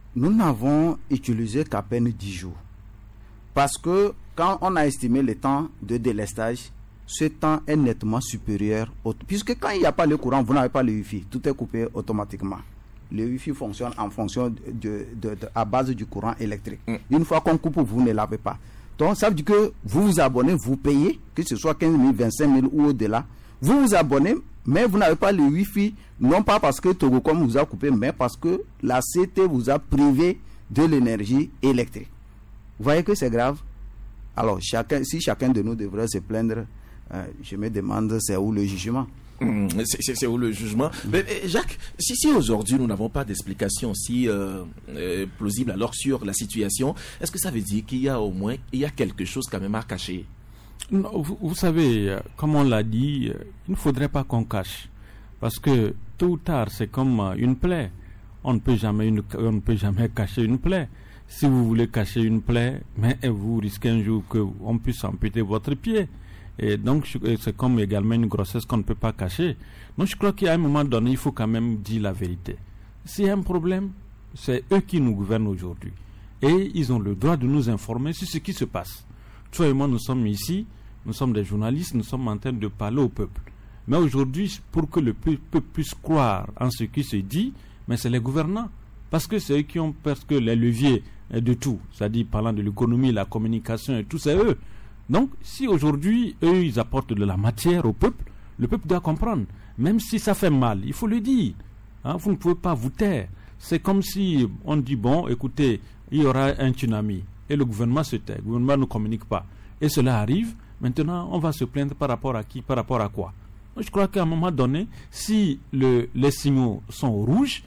nous n'avons utilisé qu'à peine dix jours. Parce que quand on a estimé le temps de délestage, ce temps est nettement supérieur. Au... Puisque quand il n'y a pas le courant, vous n'avez pas le Wi-Fi. Tout est coupé automatiquement. Le Wi-Fi fonctionne en fonction de, de, de, de, à base du courant électrique. Mm. Une fois qu'on coupe, vous ne l'avez pas. Donc ça veut dire que vous vous abonnez, vous payez, que ce soit quinze mille, vingt-cinq mille ou au-delà. Vous vous abonnez, mais vous n'avez pas le Wi-Fi, non pas parce que Togocom vous a coupé, mais parce que la C T vous a privé de l'énergie électrique. Vous voyez que c'est grave. Alors, chacun, si chacun de nous devrait se plaindre, euh, je me demande c'est où le jugement. Mmh, c'est, c'est où le jugement. Mais, mais Jacques, si, si aujourd'hui nous n'avons pas d'explication si euh, euh, plausible alors sur la situation, est-ce que ça veut dire qu'il y a au moins il y a quelque chose quand même à cacher? Non, vous, vous savez, comme on l'a dit, il ne faudrait pas qu'on cache. Parce que tôt ou tard, c'est comme une plaie. On ne peut jamais, une, on ne peut jamais cacher une plaie. Si vous voulez cacher une plaie, mais vous risquez un jour qu'on puisse amputer votre pied. Et donc, c'est comme également une grossesse qu'on ne peut pas cacher. Donc, je crois qu'à un moment donné, il faut quand même dire la vérité. S'il y a un problème, c'est eux qui nous gouvernent aujourd'hui. Et ils ont le droit de nous informer sur ce qui se passe. Toi et moi, nous sommes ici, nous sommes des journalistes, nous sommes en train de parler au peuple. Mais aujourd'hui, pour que le peuple puisse croire en ce qui se dit, mais c'est les gouvernants. Parce que c'est eux qui ont presque les leviers de tout. C'est-à-dire, parlant de l'économie, la communication et tout, c'est eux. Donc, si aujourd'hui, eux, ils apportent de la matière au peuple, le peuple doit comprendre. Même si ça fait mal, il faut le dire. Hein, vous ne pouvez pas vous taire. C'est comme si on dit, bon, écoutez, il y aura un tsunami. Et le gouvernement se tait. Le gouvernement ne communique pas. Et cela arrive. Maintenant, on va se plaindre par rapport à qui, par rapport à quoi. Je crois qu'à un moment donné, si le, les signaux sont rouges,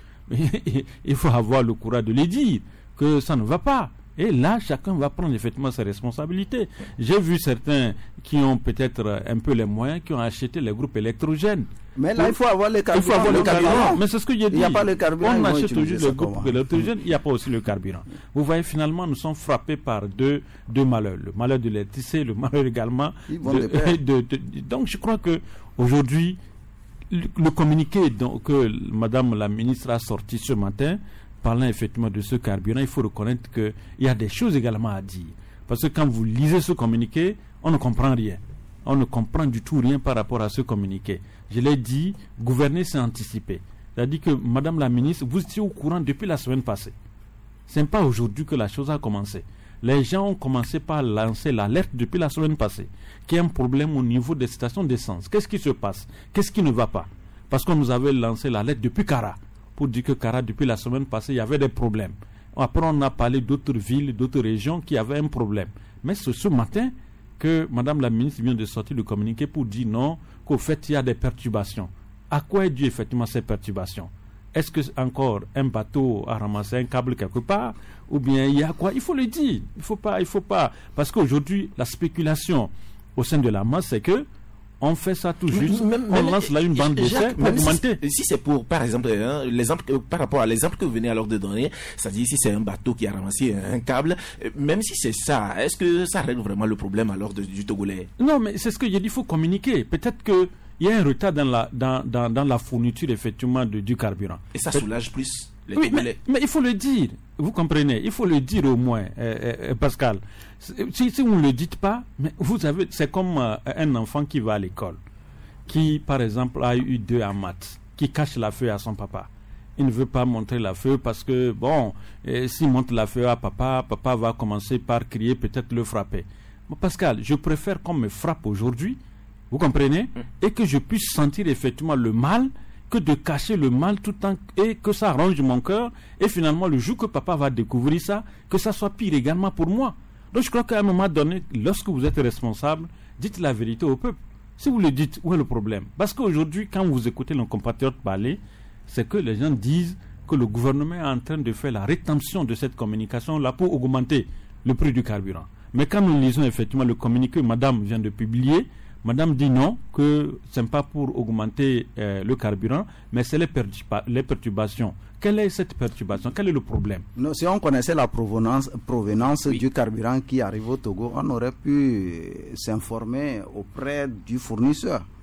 il faut avoir le courage de les dire que ça ne va pas. Et là, chacun va prendre effectivement ses responsabilités. J'ai vu certains qui ont peut-être un peu les moyens, qui ont acheté les groupes électrogènes. Mais là, il faut avoir le carburant. Il faut avoir le carburant. Mais c'est ce que j'ai dit. Il n'y a pas le carburant. On achète toujours les groupes électrogènes, il n'y a pas aussi le carburant. Vous voyez, finalement, nous sommes frappés par deux, deux malheurs. Le malheur de l'électricité, le malheur également. Ils vont de, de, de, de, donc, je crois que aujourd'hui, le, le communiqué donc, que Madame la ministre a sorti ce matin, parlant effectivement de ce carburant, il faut reconnaître qu'il y a des choses également à dire. Parce que quand vous lisez ce communiqué, on ne comprend rien. On ne comprend du tout rien par rapport à ce communiqué. Je l'ai dit, gouverner, c'est anticiper. C'est-à-dire que, Madame la ministre, vous étiez au courant depuis la semaine passée. Ce n'est pas aujourd'hui que la chose a commencé. Les gens ont commencé par lancer l'alerte depuis la semaine passée, qu'il y a un problème au niveau des stations d'essence. Qu'est-ce qui se passe? Qu'est-ce qui ne va pas? Parce qu'on nous avait lancé l'alerte depuis Kara, pour dire que Kara, depuis la semaine passée, il y avait des problèmes. Après, on a parlé d'autres villes, d'autres régions qui avaient un problème. Mais c'est ce matin que Madame la ministre vient de sortir le communiqué pour dire non, qu'au fait, il y a des perturbations. À quoi est dû effectivement ces perturbations? Est-ce que encore un bateau a ramassé un câble quelque part? Ou bien il y a quoi? Il faut le dire. Il faut pas, il faut pas. Parce qu'aujourd'hui, la spéculation au sein de la masse, c'est que on fait ça tout juste, même, on même, lance là une bande d'essai pour augmenter. Si, si c'est pour, par exemple, hein, l'exemple, par rapport à l'exemple que vous venez alors de donner, c'est-à-dire si c'est un bateau qui a ramassé un câble, même si c'est ça, est-ce que ça règle vraiment le problème alors de, du Togolais? Non, mais c'est ce que j'ai dit, il faut communiquer. Peut-être que il y a un retard dans la, dans, dans, dans la fourniture effectivement de, du carburant. Et ça soulage plus les oui, Togolais. Mais, mais il faut le dire, vous comprenez, il faut le dire au moins, euh, euh, Pascal. Si, si vous ne le dites pas, mais vous avez, c'est comme euh, un enfant qui va à l'école, qui par exemple a eu deux en maths, qui cache la feuille à son papa. Il ne veut pas montrer la feuille parce que, bon, euh, s'il montre la feuille à papa, papa va commencer par crier, peut-être le frapper. Bon, Pascal, je préfère qu'on me frappe aujourd'hui, vous comprenez, et que je puisse sentir effectivement le mal, que de cacher le mal tout le temps, et que ça arrange mon cœur, et finalement le jour que papa va découvrir ça, que ça soit pire également pour moi. Donc je crois qu'à un moment donné, lorsque vous êtes responsable, dites la vérité au peuple. Si vous le dites, où est le problème? Parce qu'aujourd'hui, quand vous écoutez nos compatriotes parler, c'est que les gens disent que le gouvernement est en train de faire la rétention de cette communication-là pour augmenter le prix du carburant. Mais quand nous lisons effectivement le communiqué que Madame vient de publier, Madame dit non, que ce n'est pas pour augmenter euh, le carburant, mais c'est les, perturba- les perturbations. Quelle est cette perturbation? Quel est le problème? Non, si on connaissait la provenance, provenance oui. du carburant qui arrive au Togo, on aurait pu s'informer auprès du fournisseur.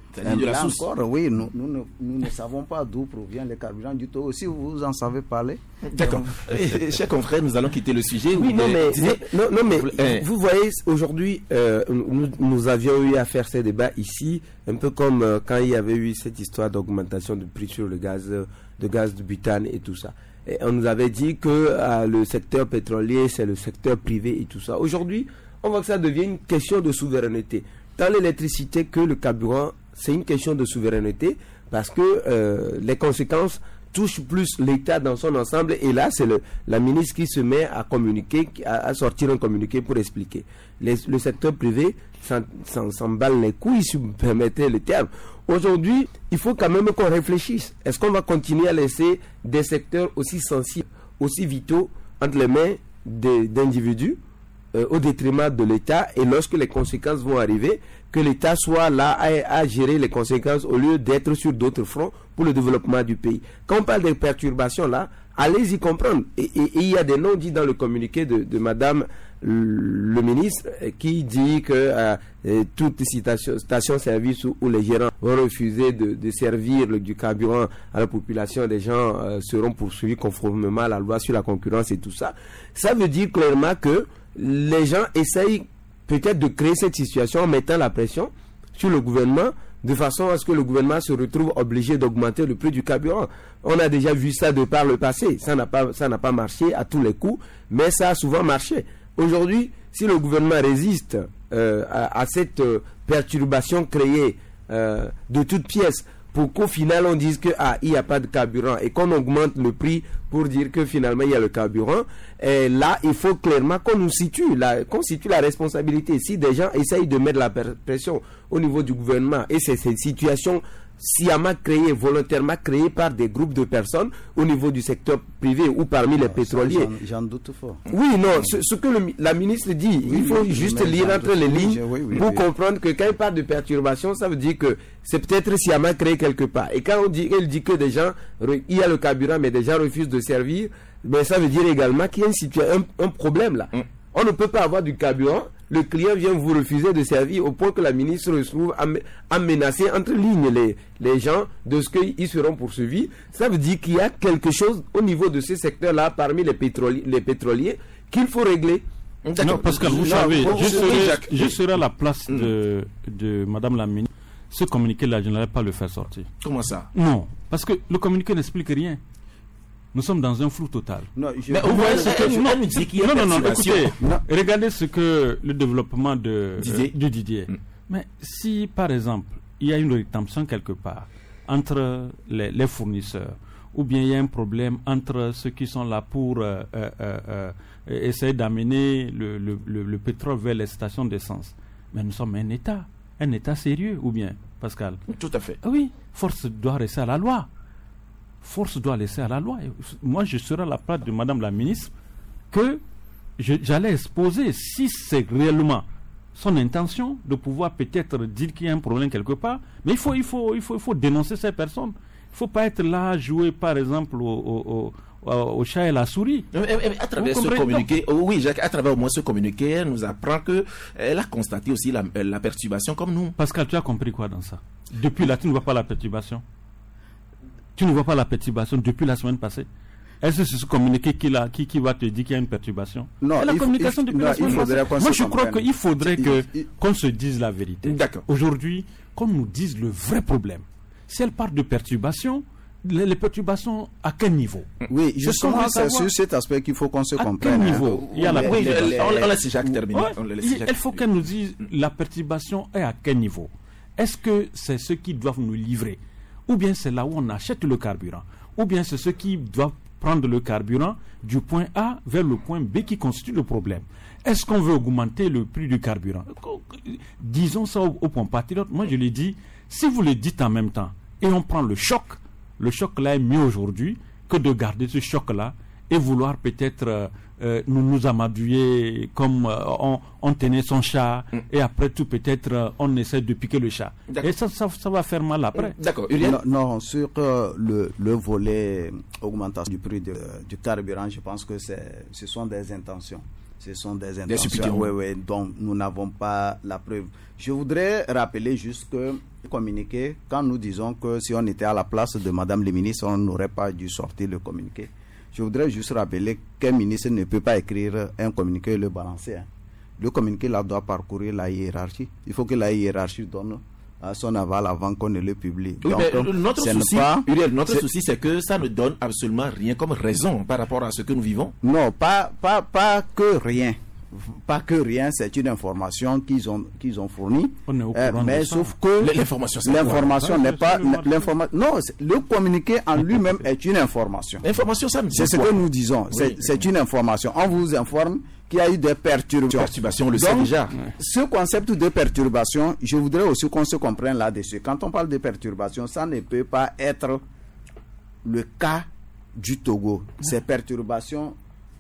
C'est-à-dire de la là source. encore, oui, nous, nous, ne, nous ne savons pas d'où provient le carburant du Togo. Si vous en savez parler. D'accord. Euh, chers confrères, nous allons quitter le sujet. Oui, non, mais, Disais... non, non, mais euh, vous voyez, aujourd'hui, euh, nous, nous avions eu à faire ces débats ici, un peu comme euh, quand il y avait eu cette histoire d'augmentation du prix sur le gaz, de gaz de butane et tout ça. Et on nous avait dit que euh, le secteur pétrolier, c'est le secteur privé et tout ça. Aujourd'hui, on voit que ça devient une question de souveraineté. Tant l'électricité que le carburant, c'est une question de souveraineté parce que euh, les conséquences touchent plus l'État dans son ensemble. Et là, c'est le, la ministre qui se met à communiquer, à, à sortir un communiqué pour expliquer. Les, le secteur privé s'emballe les couilles, si vous me permettez le terme. Aujourd'hui, il faut quand même qu'on réfléchisse. Est-ce qu'on va continuer à laisser des secteurs aussi sensibles, aussi vitaux entre les mains d'individus euh, au détriment de l'État, et lorsque les conséquences vont arriver, que l'État soit là à, à gérer les conséquences au lieu d'être sur d'autres fronts pour le développement du pays. Quand on parle de perturbations là, allez-y comprendre. Et il y a des noms dits dans le communiqué de, de Madame le ministre qui dit que euh, toute station-service où, où les gérants vont refuser de, de servir le, du carburant à la population, des gens euh, seront poursuivis conformément à la loi sur la concurrence et tout ça. Ça veut dire clairement que les gens essayent peut-être de créer cette situation en mettant la pression sur le gouvernement de façon à ce que le gouvernement se retrouve obligé d'augmenter le prix du carburant. On a déjà vu ça de par le passé. Ça n'a pas, ça n'a pas marché à tous les coups, mais ça a souvent marché. Aujourd'hui, si le gouvernement résiste euh, à, à cette euh, perturbation créée euh, de toutes pièces pour qu'au final on dise que ah, il n'y a pas de carburant et qu'on augmente le prix pour dire que finalement il y a le carburant, et là il faut clairement qu'on nous situe la, qu'on situe la responsabilité. Si des gens essayent de mettre la pression au niveau du gouvernement et c'est cette situation sciemment créée, volontairement créée par des groupes de personnes au niveau du secteur privé ou parmi les pétroliers. J'en doute fort. Oui, non, ce, ce que le, la ministre dit, oui, il faut oui, juste lire entre les lignes oui, oui, pour oui. comprendre que quand il parle de perturbation, ça veut dire que c'est peut-être sciemment créé quelque part. Et quand on dit, elle dit que des gens, il y a le carburant, mais des gens refusent de servir, ben ça veut dire également qu'il y a une situation, un, un problème là. Mm. On ne peut pas avoir du carburant, le client vient vous refuser de servir au point que la ministre se trouve à menacer entre lignes les, les gens de ce qu'ils seront poursuivis. Ça veut dire qu'il y a quelque chose au niveau de ces secteurs-là, parmi les pétroliers, les pétroliers qu'il faut régler. Non, Pascal, vous savez, je serai, je serai à la place de, de Madame la ministre. Ce communiqué-là, je n'allais pas le faire sortir. Comment ça? Non, parce que le communiqué n'explique rien. Nous sommes dans un flou total. Non, je... mais vous voyez ce que non, nous dit qu'il y a non, non, non, écoutez, non. Regardez ce que le développement de Didier. Euh, du Didier. Mm. Mais si, par exemple, il y a une rétention quelque part entre les, les fournisseurs, ou bien il y a un problème entre ceux qui sont là pour euh, euh, euh, essayer d'amener le, le, le, le pétrole vers les stations d'essence, mais nous sommes un État, un État sérieux, ou bien, Pascal? Tout à fait. Oui, force doit rester à la loi. Force doit laisser à la loi. Moi, je serai à la place de Madame la ministre que je, j'allais exposer si c'est réellement son intention de pouvoir peut-être dire qu'il y a un problème quelque part. Mais il faut, il faut, il faut, il faut dénoncer ces personnes. Il ne faut pas être là à jouer, par exemple, au, au, au, au chat et la souris. Mais, mais, à travers ce communiqué, oh, oui, Jacques, à travers au moins ce communiqué, elle nous apprend qu'elle a constaté aussi la, la perturbation comme nous. Pascal, tu as compris quoi dans ça? Depuis là, tu ne vois pas la perturbation? Tu ne vois pas la perturbation depuis la semaine passée? Est-ce que c'est ce communiqué qui, la, qui, qui va te dire qu'il y a une perturbation? Non, et la il communication faut, depuis non, la semaine passée. Moi, je crois qu'il faudrait que, il, qu'on se dise la vérité. D'accord. Aujourd'hui, qu'on nous dise le vrai problème. Si elle parle de perturbation, les, les perturbations, à quel niveau? Oui, justement, c'est sur cet aspect qu'il faut qu'on se à comprenne. À quel niveau? Hein. Il y a la oui, les, on, on laisse Jacques terminer. Ouais, il, il faut qu'elle nous dise la perturbation est à quel niveau. Est-ce que c'est ceux qui doivent nous livrer? Ou bien c'est là où on achète le carburant? Ou bien c'est ceux qui doivent prendre le carburant du point A vers le point B qui constitue le problème. Est-ce qu'on veut augmenter le prix du carburant? Disons ça au, au point patriote. Moi, je l'ai dit, si vous le dites en même temps et on prend le choc, le choc là est mieux aujourd'hui que de garder ce choc-là et vouloir peut-être euh, nous nous amadouiller comme euh, on, on tenait son chat mm. et après tout peut-être euh, on essaie de piquer le chat. Et ça, ça, ça va faire mal après. D'accord. Non, non, sur euh, le, le volet augmentation du prix de, du carburant, je pense que c'est, ce sont des intentions. ce sont des intentions ouais, ouais, dont nous n'avons pas la preuve. Je voudrais rappeler juste que communiqué, quand nous disons que si on était à la place de Madame le ministre, on n'aurait pas dû sortir le communiqué. Je voudrais juste rappeler qu'un ministre ne peut pas écrire un communiqué et le balancer. Hein. Le communiqué là doit parcourir la hiérarchie. Il faut que la hiérarchie donne à son aval avant qu'on ne le publie. Oui, Donc, mais notre souci, pas, Uriel, notre souci, c'est que ça ne donne absolument rien comme raison par rapport à ce que nous vivons. Non, pas, pas, pas que rien. Pas que rien, c'est une information qu'ils ont, qu'ils ont fournie. On est au euh, mais sauf que l'information, c'est l'information quoi? n'est pas l'information. Non, le communiqué en lui-même est une information. L'information, ça me dit C'est ce quoi? que nous disons. Oui. C'est, c'est une information. On vous informe qu'il y a eu des perturbations. Perturbation, on le sait Donc, déjà. Ce concept de perturbation, je voudrais aussi qu'on se comprenne là-dessus. Quand on parle de perturbation, ça ne peut pas être le cas du Togo. Ces perturbations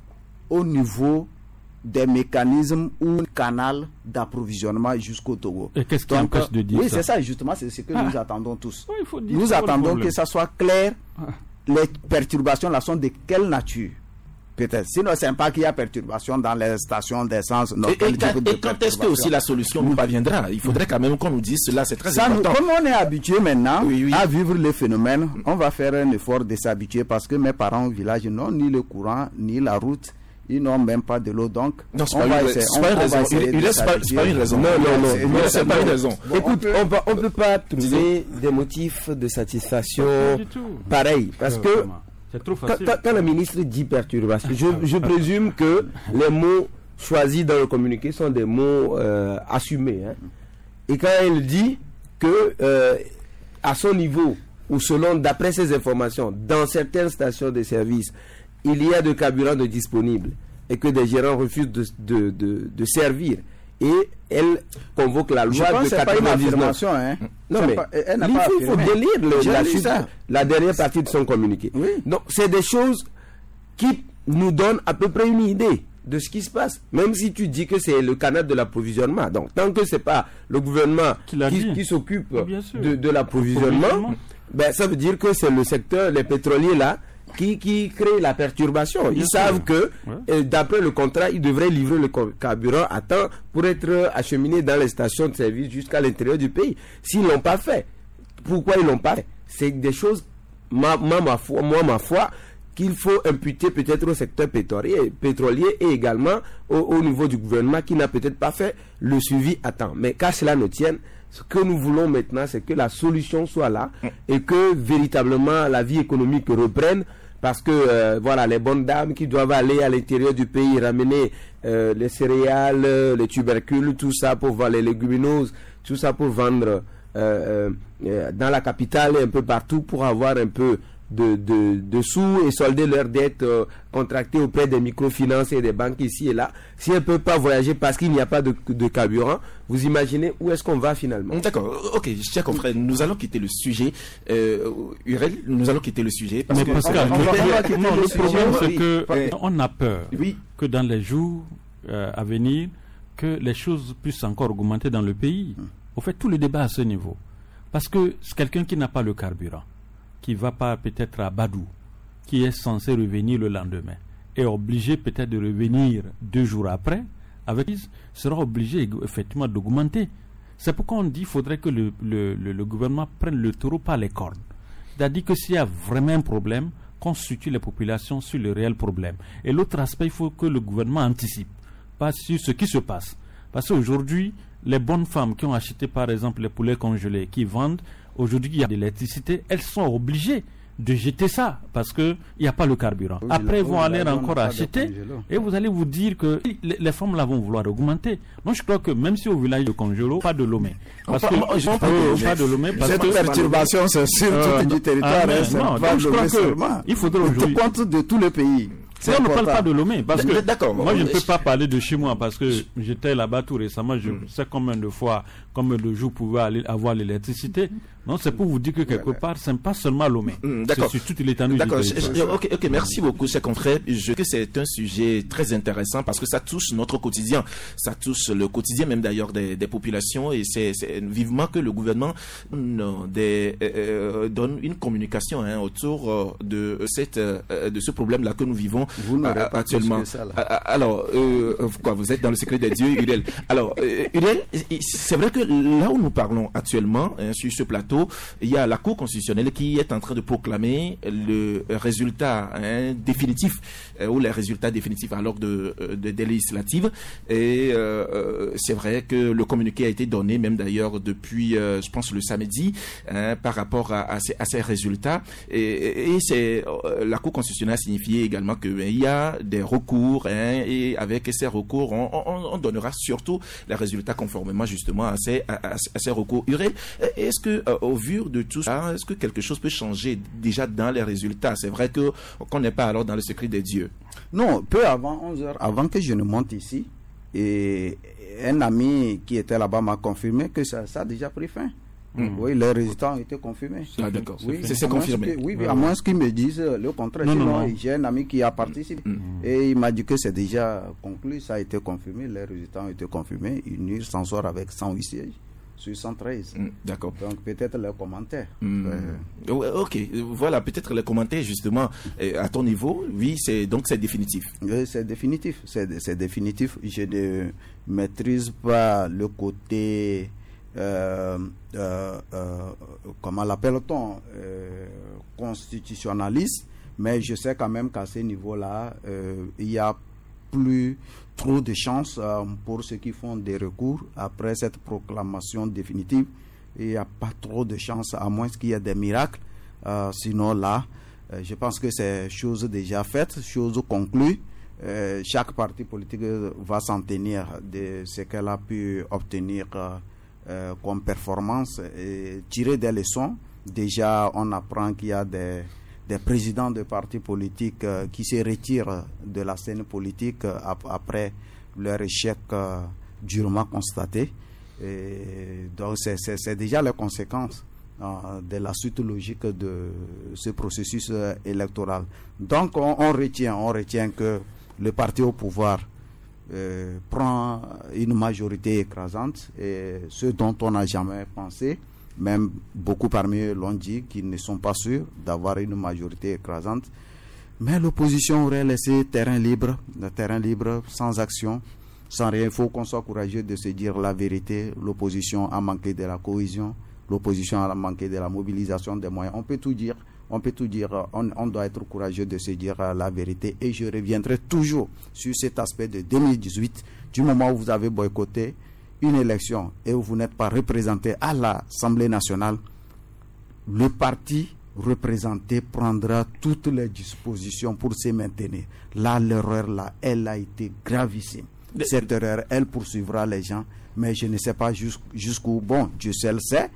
au niveau des mécanismes ou canal d'approvisionnement jusqu'au Togo. Et qu'est-ce qui Donc, empêche de dire oui, ça? c'est ça justement, c'est ce que Ah. nous attendons tous. Oui, il faut dire Nous c'est quoi le attendons problème? que ça soit clair. Ah. Les perturbations là sont de quelle nature? Peut-être. Sinon, c'est pas qu'il y a perturbation dans les stations d'essence. Non, Et, et quel quand, type de et quand est-ce que perturbation? aussi la solution nous parviendra? Il faudrait quand même qu'on nous dise cela, c'est très Ça, nous- important. comme on est habitué maintenant Oui, oui. à vivre les phénomènes, on va faire un effort de s'habituer parce que mes parents au village n'ont ni le courant, ni la route, ils n'ont même pas de l'eau. Donc, Non, c'est on pas, va une- essayer- c'est on- pas une on va raison. essayer Il- de il est- c'est pas- c'est pas une raison. Non, non, non. C'est- non, c'est pas une raison. Bon, Écoute, on on va, on peut pas trouver des motifs de satisfaction Pas du tout. pareils. Parce Euh, que comment? C'est trop quand, facile. quand- quand le ministre dit perturbation, je, je présume que les mots choisis dans le communiqué sont des mots euh, assumés. Hein. Et quand il dit que euh, à son niveau, ou selon, d'après ses informations, dans certaines stations de service, il y a de carburant de disponible et que des gérants refusent de, de, de, de servir. Et elle convoque la Je loi pense de que c'est pas une quatre-vingt-dix-neuf. affirmation. Hein. Non, C'est mais pas- elle n'a il pas faut, il faut affirmé. bien lire le- J'ai la, lu suite- ça. la dernière partie de son communiqué. Oui. Donc, c'est des choses qui nous donnent à peu près une idée de ce qui se passe. Même si tu dis que c'est le canal de l'approvisionnement. Donc, tant que c'est pas le gouvernement Qui l'a qui, dit. qui s'occupe Oui, bien sûr. de, de l'approvisionnement, L'approvisionnement. ben, ça veut dire que c'est le secteur, les pétroliers là, qui, qui crée la perturbation. Bien Ils sûr. savent que, Ouais. euh, d'après le contrat, ils devraient livrer le co- carburant à temps pour être acheminé dans les stations de service jusqu'à l'intérieur du pays. S'ils l'ont pas fait, pourquoi ils l'ont pas fait? C'est des choses, ma, ma, ma foi, moi, ma foi, qu'il faut imputer peut-être au secteur pétrolier, pétrolier et également au, au niveau du gouvernement qui n'a peut-être pas fait le suivi à temps. Mais qu'à cela ne tienne, ce que nous voulons maintenant, c'est que la solution soit là et que véritablement la vie économique reprenne. Parce que euh, voilà, les bonnes dames qui doivent aller à l'intérieur du pays ramener euh, les céréales, euh, les tubercules, tout ça pour vendre les légumineuses, tout ça pour vendre euh, euh, dans la capitale et un peu partout pour avoir un peu de, de, de sous et solder leurs dettes euh, contractées auprès des microfinances et des banques ici et là. Si elles ne peuvent pas voyager parce qu'il n'y a pas de, de carburant, vous imaginez où est-ce qu'on va finalement? D'accord, ok, chers confrères, nous allons quitter le sujet. Euh, Uriel, nous allons quitter le sujet. Parce Mais que Pascal, on le va- on va problème- quitter non, le le sujet. problème, c'est Oui. que Euh, on a peur Oui. que dans les jours euh, à venir, que les choses puissent encore augmenter dans le pays. Au fait, tout le débat à ce niveau. Parce que c'est quelqu'un qui n'a pas le carburant, qui va pas peut-être à Badou, qui est censé revenir le lendemain, est obligé peut-être de revenir deux jours après, avec sera obligé effectivement d'augmenter. C'est pourquoi on dit qu'il faudrait que le, le, le, le gouvernement prenne le taureau par les cornes. C'est-à-dire que s'il y a vraiment un problème, constitue les populations sur le réel problème. Et l'autre aspect, il faut que le gouvernement anticipe, pas sur ce qui se passe. Parce qu'aujourd'hui, les bonnes femmes qui ont acheté par exemple les poulets congelés, qui vendent, aujourd'hui il y a de l'électricité, elles sont obligées de jeter ça parce qu'il n'y a pas le carburant. Oui, Après, là, ils vont oui, aller là, on n'a encore pas de acheter congélo. et vous allez vous dire que les, les femmes là vont vouloir augmenter. Moi, je crois que même si au village de Congelo, pas de Lomé. Parce que, Pas- pas- pas de Euh, Lomé. pas de Lomé parce Cette que perturbation, c'est sur Euh, tout du territoire. ah, mais hein, c'est non, pas donc je de crois Lomé que seulement. il faudrait On aujourd'hui- te compte de tout le pays. C'est on ne parle important. pas de Lomé parce D- que d'accord. moi je ne Euh, peux pas parler de chez moi parce que j'étais là-bas tout récemment, je sais combien de fois, combien de jours pouvait aller avoir l'électricité. Non, c'est pour vous dire que quelque part, ce n'est pas seulement Lomé. Mmh, d'accord. C'est sur toute l'étendue du D'accord. territoire. Ok, ok, merci beaucoup, chers confrères. Je que c'est un sujet très intéressant parce que ça touche notre quotidien. Ça touche le quotidien même d'ailleurs des, des populations et c'est, c'est vivement que le gouvernement non, des, euh, donne une communication hein, autour euh, de, cette, euh, de ce problème-là que nous vivons vous euh, actuellement. Ça, Alors, euh, quoi, vous êtes dans le secret des dieux, Uriel. Alors, euh, Uriel, c'est vrai que là où nous parlons actuellement, hein, sur ce plateau, il y a la Cour constitutionnelle qui est en train de proclamer le résultat hein, définitif euh, ou les résultats définitifs alors de, de, des législatives. Et euh, c'est vrai que le communiqué a été donné, même d'ailleurs depuis, euh, je pense, le samedi, hein, par rapport à, à, ces, à ces résultats. Et, et c'est euh, la Cour constitutionnelle a signifié également qu'il y a des recours hein, et avec ces recours, on, on, on donnera surtout les résultats conformément justement à ces, à, à ces recours. Uriel, est-ce que euh, au vu de tout ça, est-ce que quelque chose peut changer déjà dans les résultats? C'est vrai que qu'on n'est pas alors dans le secret des dieux. Non, peu avant onze heures, avant que je ne monte ici, et un ami qui était là-bas m'a confirmé que ça, ça a déjà pris fin. Mmh. Oui, les résultats ont été confirmés. Ah, d'accord. Oui, c'est, c'est confirmé. Que, oui, oui, à moins qu'ils me disent le contraire. Non, Sinon, non, non. j'ai un ami qui a participé mmh. et il m'a dit que c'est déjà conclu, ça a été confirmé, les résultats ont été confirmés. U N U R s'en sort avec cent huit sièges sur cent treize. Mmh, d'accord. Donc peut-être les commentaires. Mmh. Euh... Ok, voilà, peut-être les commentaires justement à ton niveau. Oui, c'est donc c'est définitif. Oui, c'est définitif. C'est, c'est définitif. Je ne maîtrise pas le côté. Euh, euh, euh, comment l'appelle-t-on euh, constitutionnaliste, mais je sais quand même qu'à ce niveau-là, euh, il y a plus trop de chances euh, pour ceux qui font des recours après cette proclamation définitive. Il n'y a pas trop de chances, à moins qu'il y ait des miracles. Euh, sinon là, euh, je pense que c'est chose déjà faite, chose conclue. Euh, chaque parti politique va s'en tenir de ce qu'elle a pu obtenir euh, Euh, comme performance et tirer des leçons. Déjà, on apprend qu'il y a des, des présidents de partis politiques euh, qui se retirent de la scène politique euh, ap- après leur échec euh, durement constaté. Et donc, c'est, c'est, c'est déjà les conséquences euh, de la suite logique de ce processus euh, électoral. Donc, on, on retient, on retient que le parti au pouvoir Euh, prend une majorité écrasante, et ce dont on n'a jamais pensé, même beaucoup parmi eux l'ont dit qu'ils ne sont pas sûrs d'avoir une majorité écrasante, mais l'opposition aurait laissé terrain libre, le terrain libre sans action, sans rien. Il faut qu'on soit courageux de se dire la vérité. L'opposition a manqué de la cohésion, l'opposition a manqué de la mobilisation des moyens. On peut tout dire. On peut tout dire, on, on doit être courageux de se dire la vérité, et je reviendrai toujours sur cet aspect de deux mille dix-huit, du moment où vous avez boycotté une élection et où vous n'êtes pas représenté à l'Assemblée nationale, le parti représenté prendra toutes les dispositions pour se maintenir. Là, l'erreur, là, elle a été gravissime. Cette erreur, elle poursuivra les gens, mais je ne sais pas jusqu'où. Bon, Dieu seul sait.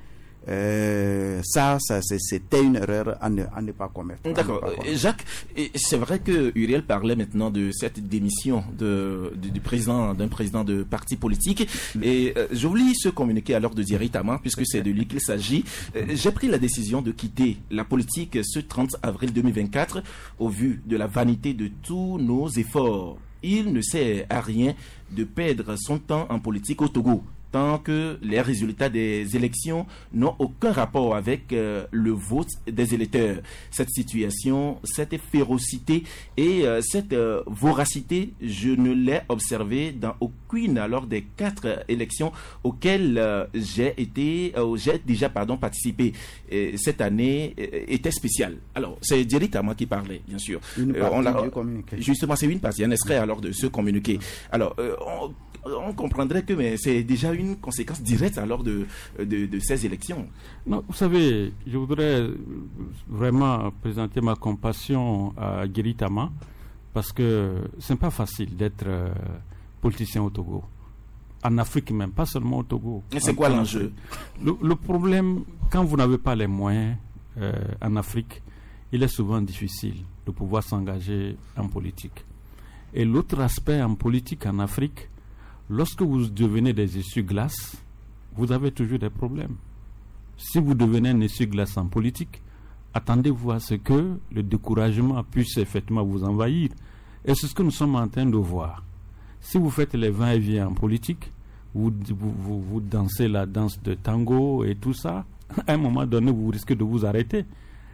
Euh, ça, ça c'est, c'était une erreur à ne, à ne pas commettre. D'accord. Pas commettre. Jacques, c'est vrai que Uriel parlait maintenant de cette démission de, de, du président, d'un président de parti politique. Et euh, j'oublie ce communiqué alors de dire irritamment, puisque c'est de lui qu'il s'agit. Euh, j'ai pris la décision de quitter la politique ce trente avril deux mille vingt-quatre au vu de la vanité de tous nos efforts. Il ne sert à rien de perdre son temps en politique au Togo, tant que les résultats des élections n'ont aucun rapport avec euh, le vote des électeurs. Cette situation, cette férocité et euh, cette euh, voracité, je ne l'ai observée dans aucune lors des quatre élections auxquelles euh, j'ai été, euh, j'ai déjà pardon participé. Et cette année euh, était spéciale. Alors, c'est Dierit à moi qui parlait, bien sûr. Une partie euh, on a, du communiqué. Justement, c'est une partie, un extrait alors de ce communiqué. Alors, euh, on, on comprendrait que mais c'est déjà une conséquence directe alors de, de, de ces élections. Non, vous savez, je voudrais vraiment présenter ma compassion à Guéritama, parce que ce n'est pas facile d'être euh, politicien au Togo. En Afrique même, pas seulement au Togo. Et c'est en, quoi en l'enjeu? le, le problème, quand vous n'avez pas les moyens euh, en Afrique, il est souvent difficile de pouvoir s'engager en politique. Et l'autre aspect en politique en Afrique, lorsque vous devenez des essuie-glaces, vous avez toujours des problèmes. Si vous devenez un essuie-glace en politique, attendez-vous à ce que le découragement puisse effectivement vous envahir. Et c'est ce que nous sommes en train de voir. Si vous faites les va-et-vient en politique, vous, vous, vous, vous dansez la danse de tango et tout ça, à un moment donné, vous risquez de vous arrêter.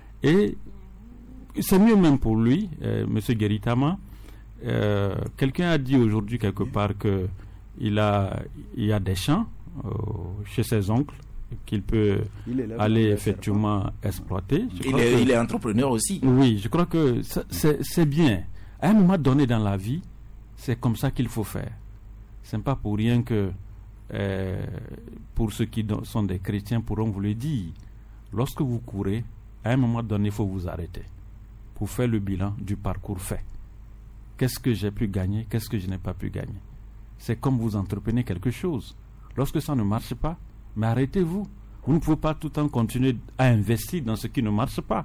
Et c'est mieux même pour lui, euh, M. Gueritama. Euh, quelqu'un a dit aujourd'hui quelque part qu'il a, il y a des champs euh, chez ses oncles qu'il peut aller effectivement exploiter. Je il, est, que, il est entrepreneur aussi. Oui, je crois que c'est, c'est bien. À un moment donné dans la vie, c'est comme ça qu'il faut faire. Ce n'est pas pour rien que, euh, pour ceux qui sont des chrétiens, pourront vous le dire. Lorsque vous courez, à un moment donné, il faut vous arrêter pour faire le bilan du parcours fait. Qu'est-ce que j'ai pu gagner? Qu'est-ce que je n'ai pas pu gagner? C'est comme vous entreprenez quelque chose. Lorsque ça ne marche pas, mais arrêtez-vous. Vous ne pouvez pas tout le temps continuer à investir dans ce qui ne marche pas.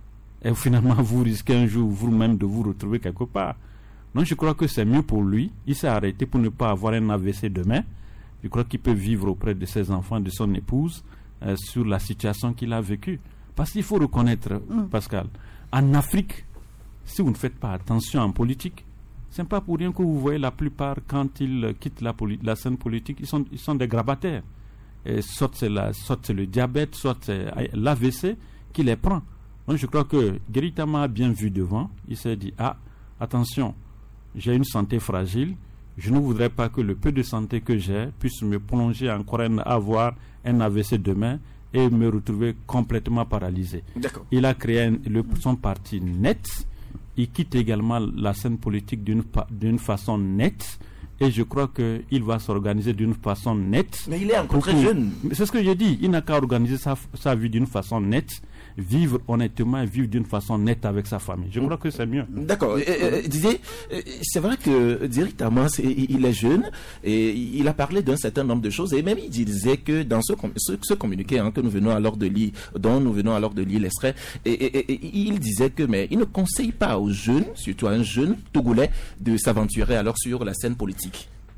Et finalement, vous risquez un jour vous-même de vous retrouver quelque part. Donc je crois que c'est mieux pour lui. Il s'est arrêté pour ne pas avoir un A V C demain. Je crois qu'il peut vivre auprès de ses enfants, de son épouse, euh, sur la situation qu'il a vécue. Parce qu'il faut reconnaître, mmh. Pascal, en Afrique, si vous ne faites pas attention en politique, ce n'est pas pour rien que vous voyez la plupart, quand ils quittent la, poli- la scène politique, ils sont, ils sont des grabataires. Et soit c'est, la, soit c'est le diabète, soit c'est l'A V C qui les prend. Donc je crois que Gueritama a bien vu devant. Il s'est dit, ah, attention, j'ai une santé fragile. Je ne voudrais pas que le peu de santé que j'ai puisse me plonger encore à avoir un A V C demain et me retrouver complètement paralysé. D'accord. Il a créé un, le, son parti net. Il quitte également la scène politique d'une, d'une façon nette. Et je crois qu'il va s'organiser d'une façon nette. Mais il est encore très jeune. C'est ce que je dis. Il n'a qu'à organiser sa, sa vie d'une façon nette, vivre honnêtement et vivre d'une façon nette avec sa famille. Je crois que c'est mieux. D'accord. Euh, euh, Didier, euh, c'est vrai que directement, c'est, il est jeune et il a parlé d'un certain nombre de choses. Et même il disait que dans ce, ce, ce communiqué hein, que nous venons alors de lire, dont nous venons alors de lire l'extrait, et, et, et, et il disait que mais il ne conseille pas aux jeunes, surtout à un jeune Togolais, de s'aventurer alors sur la scène politique.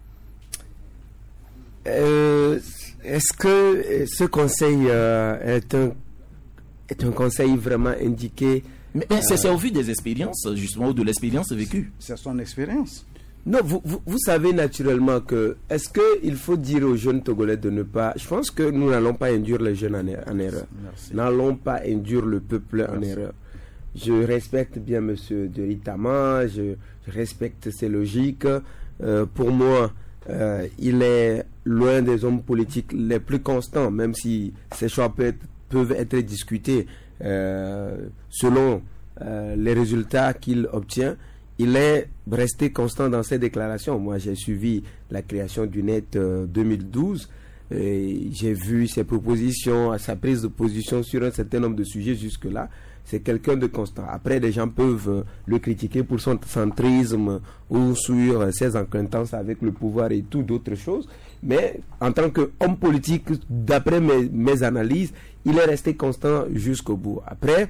Euh, est-ce que ce conseil euh, est, un, est un conseil vraiment indiqué? Mais, mais c'est, euh, c'est au vu des expériences, justement, ou de l'expérience vécue. C'est son expérience. Non, vous, vous, vous savez naturellement que, est-ce qu'il faut dire aux jeunes Togolais de ne pas, je pense que nous n'allons pas induire les jeunes en, en erreur. Merci. N'allons pas induire le peuple en Merci. erreur. Je respecte bien M. Gueritama, je, je respecte ses logiques. Euh, pour moi, euh, il est l'un des hommes politiques les plus constants, même si ses choix peuvent être, peuvent être discutés euh, selon euh, les résultats qu'il obtient. Il est resté constant dans ses déclarations. Moi, j'ai suivi la création du Net euh, deux mille douze. Et j'ai vu ses propositions, sa prise de position sur un certain nombre de sujets jusque-là. C'est quelqu'un de constant. Après, les gens peuvent euh, le critiquer pour son centrisme ou sur euh, ses acquaintances avec le pouvoir et tout d'autres choses. Mais en tant qu'homme politique, d'après mes, mes analyses, il est resté constant jusqu'au bout. Après,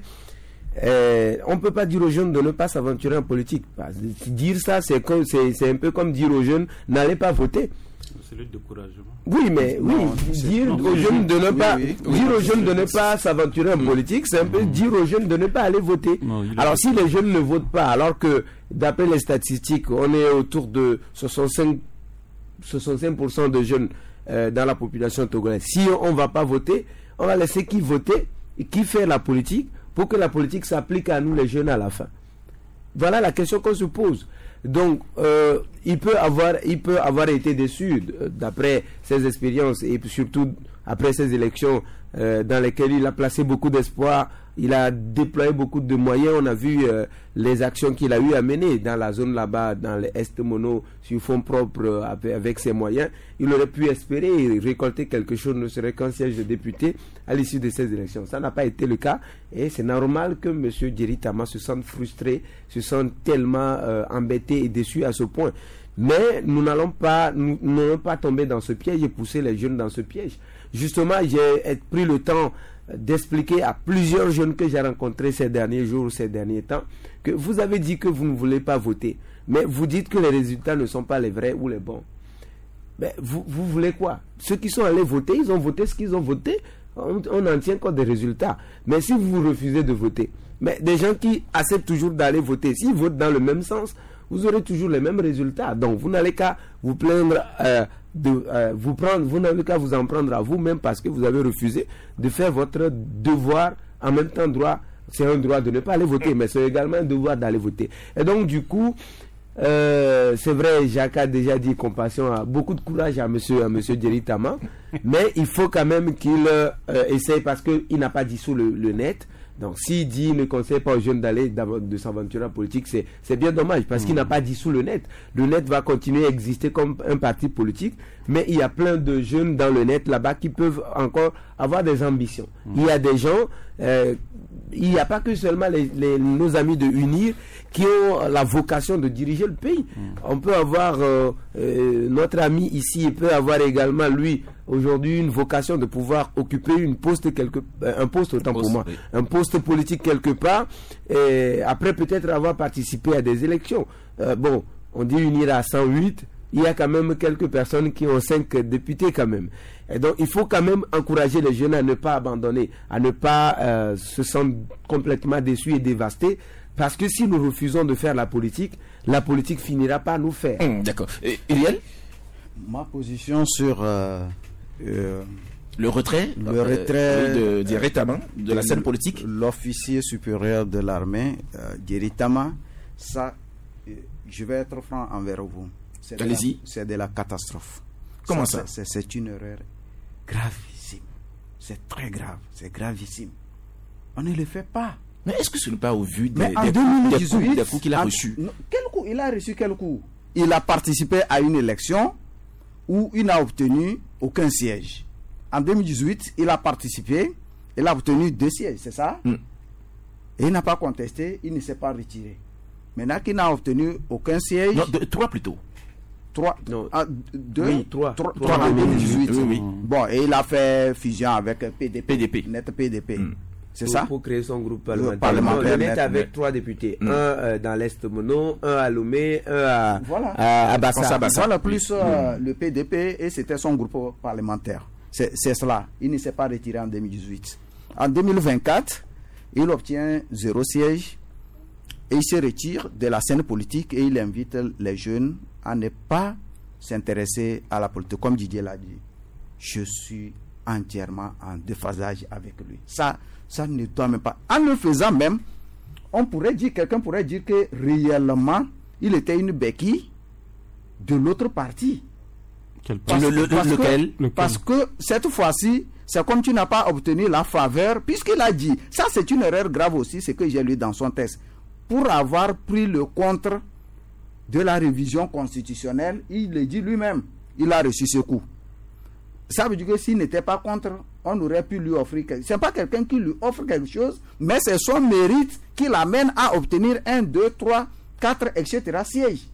euh, on ne peut pas dire aux jeunes de ne pas s'aventurer en politique. Dire ça, c'est, comme, c'est, c'est un peu comme dire aux jeunes, n'allez pas voter. C'est le découragement. Oui, mais oui, non, dire non, aux jeunes de ne pas, oui, oui, dire oui, aux jeunes de ne pas s'aventurer en politique, c'est un peu dire aux jeunes de ne pas aller voter. Non, alors si les jeunes ne votent pas, alors que d'après les statistiques, on est autour de soixante-cinq pour cent de jeunes euh, dans la population togolaise. Si on ne va pas voter, on va laisser qui voter et qui fait la politique pour que la politique s'applique à nous les jeunes à la fin. Voilà la question qu'on se pose. Donc, euh, il peut avoir, il peut avoir été déçu d'après ses expériences et surtout après ces élections euh, dans lesquelles il a placé beaucoup d'espoir. Il a déployé beaucoup de moyens. On a vu euh, les actions qu'il a eu à mener dans la zone là-bas, dans l'Est Mono, sur fonds propres, avec ses moyens. Il aurait pu espérer récolter quelque chose, ne serait qu'un siège de député à l'issue de ces élections. Ça n'a pas été le cas et c'est normal que M. Gueritama se sente frustré, se sente tellement euh, embêté et déçu à ce point. Mais nous n'allons pas, nous n'allons pas tomber dans ce piège et pousser les jeunes dans ce piège. Justement, j'ai pris le temps d'expliquer à plusieurs jeunes que j'ai rencontrés ces derniers jours, ces derniers temps, que vous avez dit que vous ne voulez pas voter, mais vous dites que les résultats ne sont pas les vrais ou les bons. Mais vous, vous voulez quoi? Ceux qui sont allés voter, ils ont voté ce qu'ils ont voté. on, on en tient compte des résultats. Mais si vous refusez de voter, mais des gens qui acceptent toujours d'aller voter, s'ils votent dans le même sens, vous aurez toujours les mêmes résultats. Donc vous n'allez qu'à vous plaindre, euh, de, euh, vous prendre, vous n'allez qu'à vous en prendre à vous-même parce que vous avez refusé de faire votre devoir en même temps droit. C'est un droit de ne pas aller voter, mais c'est également un devoir d'aller voter. Et donc du coup, euh, c'est vrai, Jacques a déjà dit compassion, a beaucoup de courage à monsieur, à monsieur Djeri Tama, mais il faut quand même qu'il euh, essaye parce qu'il n'a pas dissous le, le net. Donc s'il dit il ne conseille pas aux jeunes d'aller de s'aventurer en politique, c'est, c'est bien dommage parce mmh. qu'il n'a pas dissous le net. Le net va continuer à exister comme un parti politique, mais il y a plein de jeunes dans le net là-bas qui peuvent encore avoir des ambitions. Mmh. Il y a des gens, euh, il n'y a pas que seulement les, les, nos amis de Unir qui ont la vocation de diriger le pays. Mmh. On peut avoir euh, euh, notre ami ici, il peut avoir également lui aujourd'hui une vocation de pouvoir occuper une poste quelque, euh, un poste autant pour moi, oui. un poste politique quelque part, et après peut-être avoir participé à des élections. Euh, bon, on dit Unir à cent huit, il y a quand même quelques personnes qui ont cinq députés quand même. Et donc il faut quand même encourager les jeunes à ne pas abandonner, à ne pas euh, se sentir complètement déçus et dévastés. Parce que si nous refusons de faire la politique, la politique finira par nous faire. Mmh, d'accord. Et Uriel ? Ma position sur euh, euh, le retrait, le euh, retrait de Djeri Tama de, de la scène politique. L'officier supérieur de l'armée, euh, Djeri Tama, ça, euh, je vais être franc envers vous. C'est Allez-y. De la, c'est de la catastrophe. Comment ça, ça c'est, c'est, c'est une erreur gravissime. C'est très grave. C'est gravissime. On ne le fait pas. Mais est-ce que ce n'est pas au vu des, Mais en des, deux mille dix-huit, des, coups, des coups qu'il a en, reçus? Non, quel coup il a reçu quel coup? Il a participé à une élection où il n'a obtenu aucun siège. En deux mille dix-huit, il a participé, il a obtenu deux sièges, c'est ça? Mm. Et il n'a pas contesté, il ne s'est pas retiré. Maintenant qu'il n'a obtenu aucun siège... Non, de, trois plutôt. Trois, non. Ah, deux, oui, trois. Trois, trois, trois en deux mille dix-huit. Oui, oui. Bon, et il a fait fusion avec P D P. P D P. Net P D P. Mm. C'est pour, ça? Pour créer son groupe parlementaire. parlementaire On est avec net. trois députés. Mm. Un euh, dans l'Est Mono, un à Lomé, un à, voilà. à, à Bassa. Voilà, plus euh, mm. le P D P, et c'était son groupe parlementaire. C'est, c'est cela. Il ne s'est pas retiré en deux mille dix-huit. En deux mille vingt-quatre, il obtient zéro siège et il se retire de la scène politique et il invite les jeunes à ne pas s'intéresser à la politique. Comme Didier l'a dit, je suis entièrement en déphasage avec lui. Ça, ça ne doit même pas. En le faisant même, on pourrait dire, quelqu'un pourrait dire que réellement, il était une béquille de l'autre parti. Quel Parce, le, le, parce, lequel, que, parce que cette fois-ci, c'est comme tu n'as pas obtenu la faveur, puisqu'il a dit, ça c'est une erreur grave aussi, c'est que j'ai lu dans son texte, pour avoir pris le contre de la révision constitutionnelle, il le dit lui-même, il a reçu ce coup. Ça veut dire que s'il n'était pas contre, on aurait pu lui offrir quelque chose. Ce n'est pas quelqu'un qui lui offre quelque chose, mais c'est son mérite qui l'amène à obtenir un, deux, trois, quatre, et cetera sièges.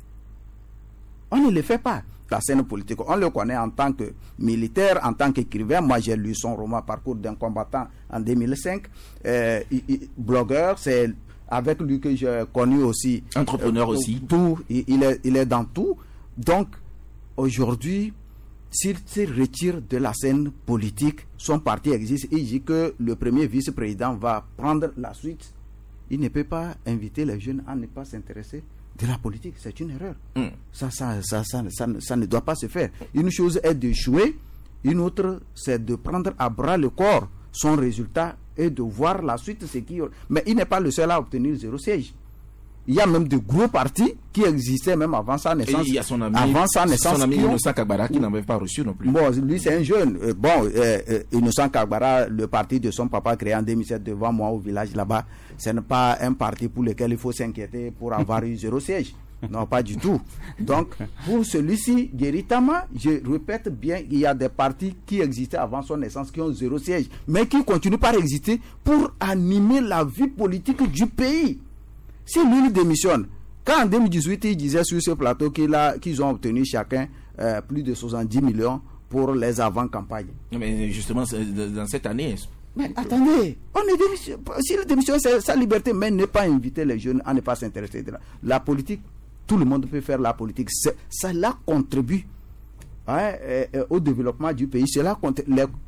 On ne le fait pas. La scène politique, on le connaît en tant que militaire, en tant qu'écrivain. Moi, j'ai lu son roman Parcours d'un combattant en deux mille cinq. Euh, il, il, blogueur, c'est avec lui que j'ai connu aussi. Entrepreneur euh, aussi. Tout, il, il, est, il est dans tout. Donc, aujourd'hui, s'il se retire de la scène politique, son parti existe, il dit que le premier vice-président va prendre la suite. Il ne peut pas inviter les jeunes à ne pas s'intéresser de la politique. C'est une erreur. Mm. Ça, ça, ça, ça, ça, ça ne doit pas se faire. Une chose est d'échouer, une autre, c'est de prendre à bras le corps son résultat et de voir la suite. Ce qui... Mais il n'est pas le seul à obtenir zéro siège. Il y a même de gros partis qui existaient même avant sa naissance. Et il y a son ami, avant sa naissance, son ami qui ont... Innocent Kagbara qui n'en avait pas reçu non plus. Bon, lui c'est un jeune. Euh, bon, euh, euh, Innocent Kagbara, le parti de son papa créé en deux mille sept devant moi au village là-bas, ce n'est pas un parti pour lequel il faut s'inquiéter pour avoir eu zéro siège. Non, pas du tout. Donc, pour celui-ci, Djeri Tama, je répète bien, il y a des partis qui existaient avant son naissance qui ont zéro siège, mais qui continuent par exister pour animer la vie politique du pays. Si lui démissionne, quand en deux mille dix-huit, il disait sur ce plateau qu'il a, qu'ils ont obtenu chacun euh, plus de soixante-dix millions pour les avant-campagnes. Mais justement, dans cette année... Mais attendez, on est démission, si la démission c'est sa liberté, mais ne pas inviter les jeunes à ne pas s'intéresser. La politique, tout le monde peut faire la politique. C'est, cela contribue hein, euh, au développement du pays. Cela, les,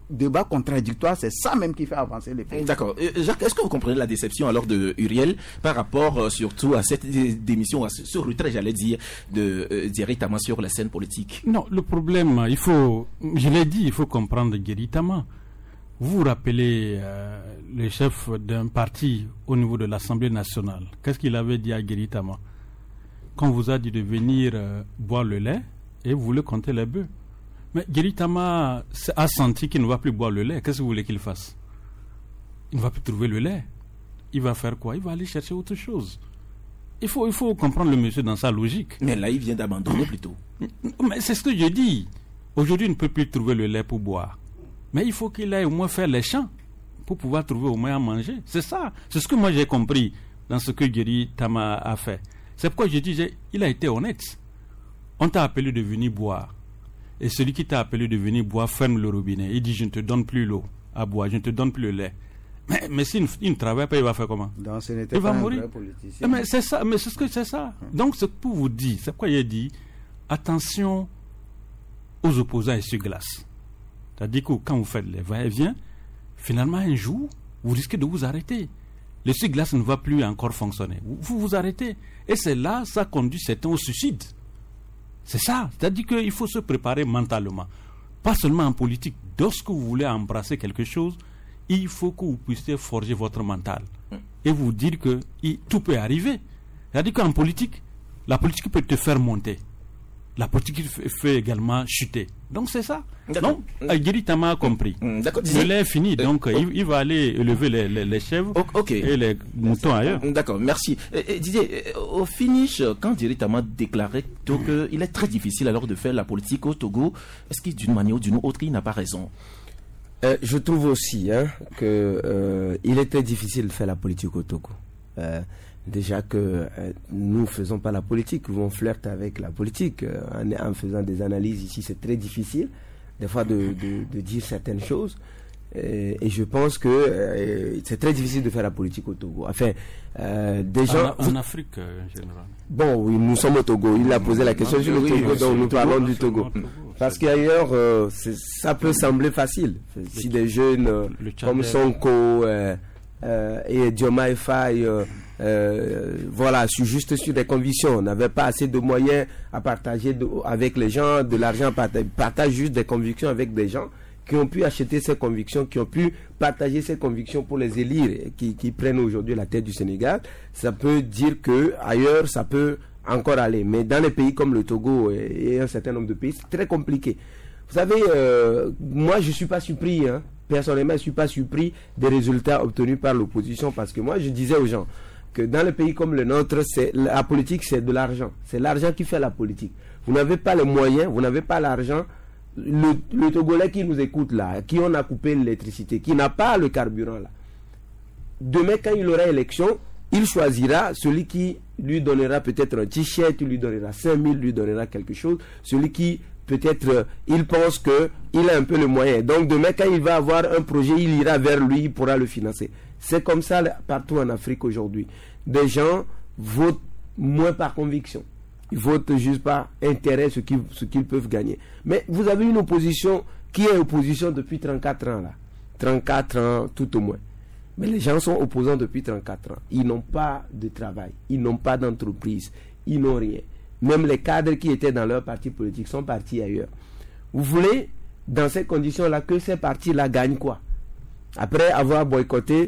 débats contradictoires, c'est ça même qui fait avancer les pays. D'accord. Euh, Jacques, est-ce que vous comprenez la déception alors de Uriel par rapport euh, surtout à cette démission, à ce, ce retrait, j'allais dire, de euh, Diéry Tama sur la scène politique? Non, le problème, il faut, je l'ai dit, il faut comprendre Diéry Tama. Vous vous rappelez euh, le chef d'un parti au niveau de l'Assemblée nationale. Qu'est-ce qu'il avait dit à Diéry Tama? Quand on vous a dit de venir euh, boire le lait et vous voulez compter les bœufs. Mais Diéry Tama a senti qu'il ne va plus boire le lait. Qu'est-ce que vous voulez qu'il fasse? Il ne va plus trouver le lait. Il va faire quoi? Il va aller chercher autre chose. Il faut, il faut comprendre le monsieur dans sa logique. Mais là, il vient d'abandonner plutôt. Mais c'est ce que je dis. Aujourd'hui, il ne peut plus trouver le lait pour boire. Mais il faut qu'il aille au moins faire les champs pour pouvoir trouver au moins à manger. C'est ça. C'est ce que moi j'ai compris dans ce que Diéry Tama a fait. C'est pourquoi je dis, il a été honnête. On t'a appelé de venir boire. Et celui qui t'a appelé de venir boire ferme le robinet. Il dit, je ne te donne plus l'eau à boire, je ne te donne plus le lait. Mais, mais s'il ne, ne travaille pas, il va faire comment? Donc ce n'était il pas va un mourir. vrai politicien. Mais c'est ça, mais c'est ce que c'est ça. Donc c'est pour vous dire, c'est pourquoi il a dit, attention aux opposants essuie-glace. C'est-à-dire que quand vous faites les va-et-vient, finalement un jour, vous risquez de vous arrêter. L'essuie-glace ne va plus encore fonctionner. Vous vous, vous arrêtez. Et c'est là, ça conduit certains au suicide. C'est ça. C'est-à-dire qu'il faut se préparer mentalement. Pas seulement en politique. Lorsque vous voulez embrasser quelque chose, il faut que vous puissiez forger votre mental. Et vous dire que il, tout peut arriver. C'est-à-dire qu'en politique, la politique peut te faire monter. La politique fait, fait également chuter. Donc c'est ça. Donc, Diéry Tama a compris. D'accord. Le lait est fini, donc euh, il, il va aller élever les, les, les chèvres okay. et les moutons ailleurs. D'accord, merci. Et, et, Didier, au finish, quand Diéry Tama déclarait qu'il est très difficile alors de faire la politique au Togo, est-ce qu'il d'une manière ou d'une autre, il n'a pas raison? Euh, je trouve aussi hein, qu'il euh, est très difficile de faire la politique au Togo. Euh, déjà que euh, nous ne faisons pas la politique, on flirte avec la politique. Euh, en, en faisant des analyses ici, c'est très difficile, des fois, de, de, de dire certaines choses. Et, et je pense que euh, c'est très difficile de faire la politique au Togo. Enfin, euh, des gens... En, en Afrique, euh, en général. Bon, oui, nous sommes au Togo. Il a posé la question sur le oui, Togo, oui, donc nous Togo, parlons du Togo, Togo. Togo. Parce qu'ailleurs, euh, ça peut sembler facile. Si des jeunes euh, comme Sonko euh, euh, et Diomaye Faye, euh, euh, voilà, sur, juste sur des convictions, n'avaient pas assez de moyens à partager de, avec les gens, de l'argent à partager, partagent juste des convictions avec des gens qui ont pu acheter ces convictions, qui ont pu partager ces convictions pour les élire, qui, qui prennent aujourd'hui la tête du Sénégal. Ça peut dire que ailleurs, ça peut encore aller. Mais dans les pays comme le Togo et, et un certain nombre de pays, c'est très compliqué. Vous savez, euh, moi, je ne suis pas surpris. Hein. Personnellement, je ne suis pas surpris des résultats obtenus par l'opposition parce que moi, je disais aux gens que dans les pays comme le nôtre, c'est, la politique, c'est de l'argent. C'est l'argent qui fait la politique. Vous n'avez pas les moyens, vous n'avez pas l'argent. Le, le Togolais qui nous écoute là, qui on a coupé l'électricité, qui n'a pas le carburant là, demain quand il aura élection, il choisira celui qui lui donnera peut-être un t-shirt, lui donnera cinq mille, lui donnera quelque chose, celui qui peut-être euh, il pense qu'il a un peu le moyen. Donc demain quand il va avoir un projet, il ira vers lui, il pourra le financer. C'est comme ça partout en Afrique aujourd'hui. Des gens votent moins par conviction. Ils votent juste par intérêt, ce qu'ils, ce qu'ils peuvent gagner. Mais vous avez une opposition qui est opposition depuis trente-quatre ans là. trente-quatre ans tout au moins. Mais les gens sont opposants depuis trente-quatre ans. Ils n'ont pas de travail, ils n'ont pas d'entreprise, ils n'ont rien. Même les cadres qui étaient dans leur parti politique sont partis ailleurs. Vous voulez, dans ces conditions-là, que ces partis-là gagnent quoi? Après avoir boycotté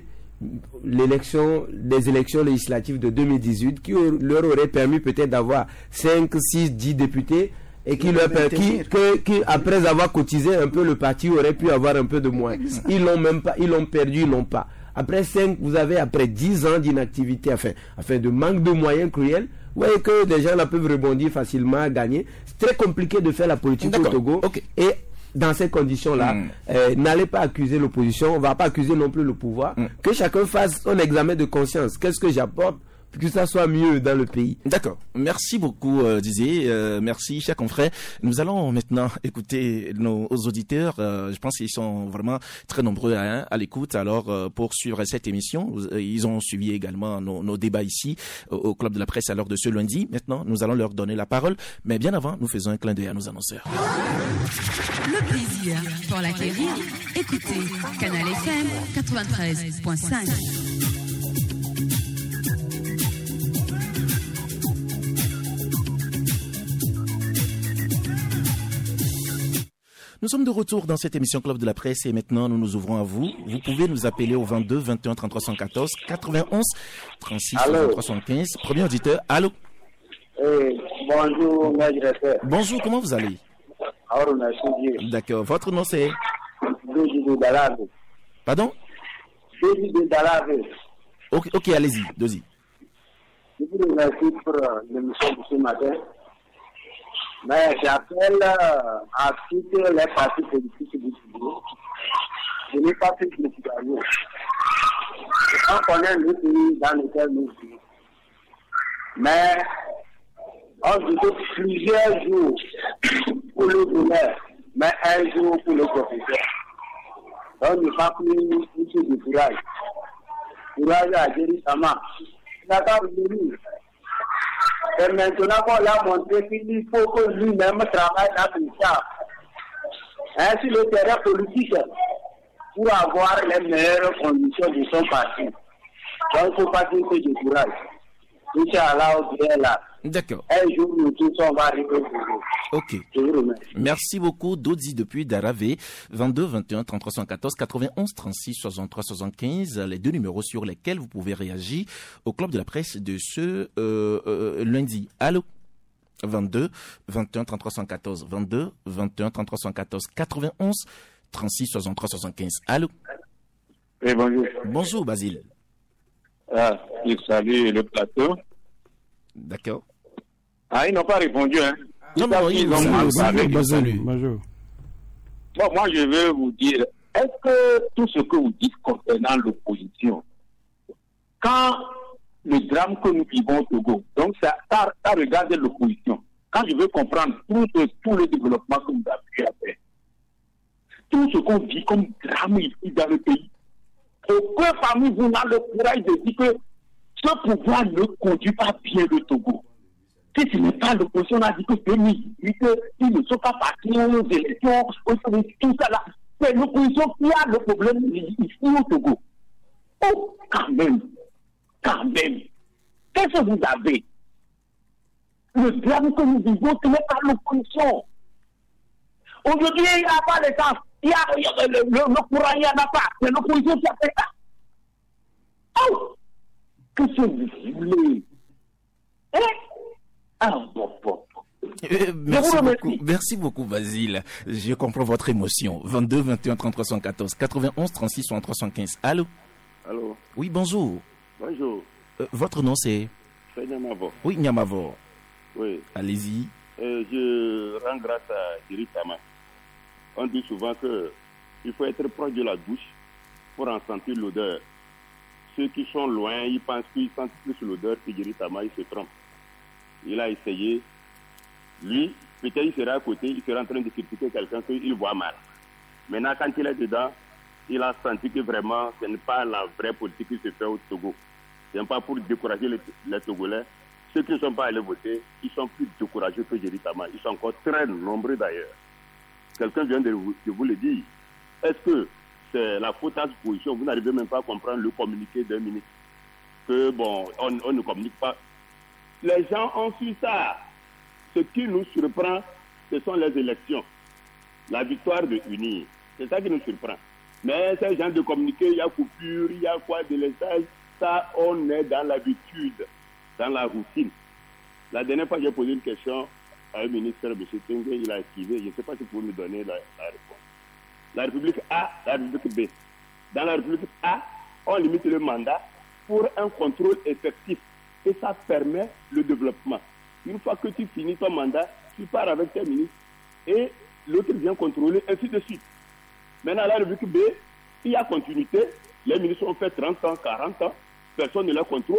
l'élection, les élections législatives de deux mille dix-huit qui leur auraient permis peut-être d'avoir cinq, six, dix députés et qui leur per, qui, que, qui après avoir cotisé un peu le parti aurait pu avoir un peu de moins. Ils l'ont même pas, ils l'ont perdu, ils l'ont pas. Après cinq, vous avez après dix ans d'inactivité, enfin, enfin de manque de moyens cruels. Vous voyez que des gens là peuvent rebondir facilement, gagner. C'est très compliqué de faire la politique D'accord. au Togo. Okay. Et dans ces conditions-là, mm. euh, n'allez pas accuser l'opposition, on ne va pas accuser non plus le pouvoir. Mm. Que chacun fasse son examen de conscience. Qu'est-ce que j'apporte que ça soit mieux dans le pays. D'accord. Merci beaucoup, euh, Didier. Euh, merci, chers confrères. Nous allons maintenant écouter nos auditeurs. Euh, je pense qu'ils sont vraiment très nombreux à, à l'écoute. Alors, euh, pour suivre cette émission, ils ont suivi également nos, nos débats ici au, au Club de la Presse à l'heure de ce lundi. Maintenant, nous allons leur donner la parole. Mais bien avant, nous faisons un clin d'œil à nos annonceurs. Le plaisir pour l'acquérir. Écoutez Canal F M quatre-vingt-treize point cinq. Nous sommes de retour dans cette émission Club de la Presse et maintenant nous nous ouvrons à vous. Vous pouvez nous appeler au vingt-deux vingt et un trente-trois cent quatorze quatre-vingt-onze trente-six soixante-trois soixante-quinze. Premier auditeur, allô? Eh, bonjour, maître. Bonjour, comment vous allez? D'accord, votre nom c'est? Pardon? Ok, ok, allez-y, Dozi. Je vous remercie pour l'émission de ce matin. Mais j'appelle à toutes les partis politiques du Togo. Je n'ai pas fait de Togo. On connaît le pays dans lequel nous vivons. Mais on dit plusieurs jours pour le bonheur, mais un jour pour le professeur. Donc, il ne faut plus plus de courage. Courage à Jérusalem. Il n'a pas venu. Et maintenant qu'on l'a montré qu'il faut que lui-même travaille dans le champ. Hein, sur le terrain politique, pour avoir les meilleures conditions de son parti. Donc, il ne faut pas qu'il se décourage. Inch'Allah, on est là. D'accord. Un jour, nous tous, on va arriver au Togo. Ok. Je vous remercie. Merci beaucoup, Dodi depuis Daravé, vingt-deux vingt et un trente-trois cent quatorze quatre-vingt-onze trente-six soixante-trois soixante-quinze, les deux numéros sur lesquels vous pouvez réagir au Club de la Presse de ce euh, euh, lundi. Allô? vingt-deux vingt et un trente-trois cent quatorze, vingt-deux vingt et un trente-trois cent quatorze quatre-vingt-onze trente-six soixante-trois soixante-quinze. Allô? Oui, bonjour. Bonjour, Basile. Ah, je salue le plateau. D'accord. Ah, ils n'ont pas répondu, hein. Non, non, ils ont mal parlé. Bonjour. Bon, moi, je veux vous dire, est-ce que tout ce que vous dites concernant l'opposition, quand le drame que nous vivons au Togo, donc ça, ça, ça regarde l'opposition, quand je veux comprendre tout, tout le développement que vous avez fait, tout ce qu'on vit comme drame ici dans le pays, aucun parmi vous n'a le courage de dire que ce pouvoir ne conduit pas bien le Togo. Si ce n'est pas l'opposition, on a dit que deux mille dix-huit, ils ne sont pas partis aux élections, tout ça là. C'est l'opposition qui a le problème ici au Togo. Oh, quand même, quand même. Qu'est-ce que vous avez? Le drame que nous vivons, ce n'est pas l'opposition. Aujourd'hui, il n'y a pas de temps. Il y a, il y a le, le, le courant, il n'y en a pas. C'est l'opposition qui a fait ça. Oh! Qu'est-ce que vous voulez? Hein? Ah, bon, bon. Euh, merci beaucoup, merci beaucoup, Basile. Je comprends votre émotion. vingt-deux vingt et un trente-trois cent quatorze quatre-vingt-onze trente-six soixante-trois soixante-quinze. Allô? Allô? Oui, bonjour. Bonjour. Euh, votre nom c'est? C'est Nyamavo. Oui, Nyamavo. Oui. Allez-y. Euh, je rends grâce à Thierry Tama. On dit souvent que il faut être proche de la douche pour en sentir l'odeur. Ceux qui sont loin, ils pensent qu'ils sentent plus l'odeur que Thierry Tama, ils se trompent. Il a essayé. Lui, peut-être il sera à côté, il sera en train de critiquer quelqu'un qu'il voit mal. Maintenant, quand il est dedans, il a senti que vraiment, ce n'est pas la vraie politique qui se fait au Togo. Ce n'est pas pour décourager les, les Togolais. Ceux qui ne sont pas allés voter, ils sont plus découragés que Thierry Tama. Ils sont encore très nombreux d'ailleurs. Quelqu'un vient de vous, de vous le dire. Est-ce que c'est la faute à l'opposition? Vous n'arrivez même pas à comprendre le communiqué d'un ministre. Que bon, on, on ne communique pas. Les gens ont su ça. Ce qui nous surprend, ce sont les élections. La victoire de Unir. C'est ça qui nous surprend. Mais ces gens de communiquer, il y a coupure, il y a quoi de l'essai. Ça, on est dans l'habitude, dans la routine. La dernière fois, j'ai posé une question à un ministre, M. Tengue, il a esquivé. Je ne sais pas si vous pouvez me donner la, la réponse. La République A, la République B. Dans la République A, on limite le mandat pour un contrôle effectif. Et ça permet le développement. Une fois que tu finis ton mandat, tu pars avec tes ministres et l'autre vient contrôler, ainsi de suite. Maintenant, à la République B, il y a continuité. Les ministres ont fait trente ans, quarante ans. Personne ne les contrôle.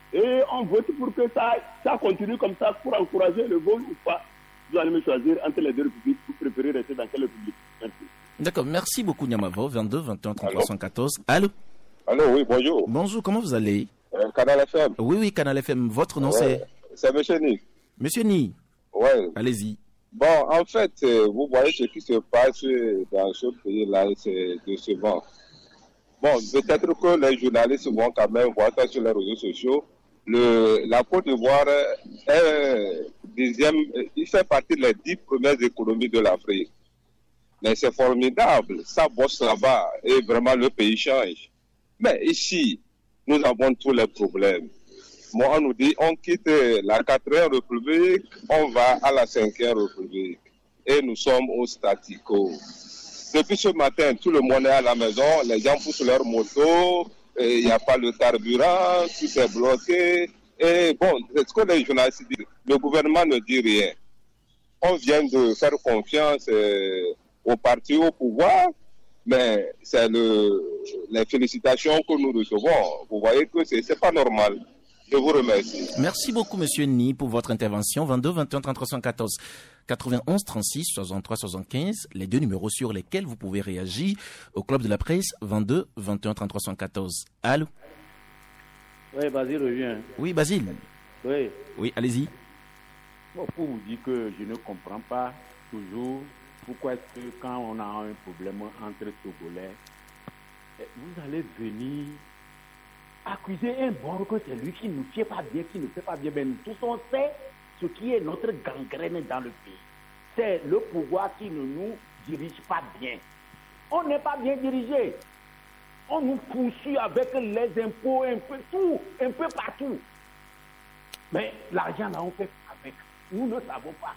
Et on vote pour que ça, ça continue comme ça, pour encourager le vol ou pas. Vous allez me choisir entre les deux républiques, vous préférez rester dans quelle république? Merci. D'accord, merci beaucoup Niamavo, vingt-deux, vingt et un, trente-trois, cent quatorze. Allô? Allô, oui, bonjour. Bonjour, comment vous allez? euh, Canal F M. Oui, oui, Canal F M. Votre nom, ouais, c'est? C'est Monsieur Ni. Monsieur Ni. Ouais. Allez-y. Bon, en fait, vous voyez ce qui se passe dans ce pays-là, c'est décevant. Bon, peut-être que les journalistes vont quand même voir ça sur les réseaux sociaux. Le, la Côte d'Ivoire est dixième, il fait partie des dix premières économies de l'Afrique. Mais c'est formidable, ça bosse là-bas et vraiment le pays change. Mais ici, nous avons tous les problèmes. Moi, on nous dit, on quitte la quatrième république, on va à la cinquième république. Et nous sommes au statu quo. Depuis ce matin, tout le monde est à la maison, les gens poussent leur moto, il n'y a pas le carburant, tout est bloqué. Et bon, c'est ce que les journalistes disent. Le gouvernement ne dit rien. On vient de faire confiance euh, au parti au pouvoir, mais c'est le, les félicitations que nous recevons. Vous voyez que c'est, c'est pas normal. Je vous remercie. Merci beaucoup, Monsieur Ni, pour votre intervention. vingt-deux, vingt et un, trente-trois, cent quatorze, quatre-vingt-onze, trente-six, soixante-trois, soixante-quinze, les deux numéros sur lesquels vous pouvez réagir au Club de la Presse, vingt-deux, vingt et un, trente-trois, cent quatorze. Allô? Oui, Basile revient. Oui, Basile. Oui. Oui, allez-y. Bon, pour vous dire que je ne comprends pas toujours pourquoi est-ce que quand on a un problème entre Togolais, vous allez venir accuser un bord que c'est lui qui ne fait pas bien, qui ne fait pas bien. Mais nous tous on sait ce qui est notre gangrène dans le pays. C'est le pouvoir qui ne nous dirige pas bien. On n'est pas bien dirigé. On nous poursuit avec les impôts, un peu tout, un peu partout. Mais l'argent là, on fait avec. Nous ne savons pas.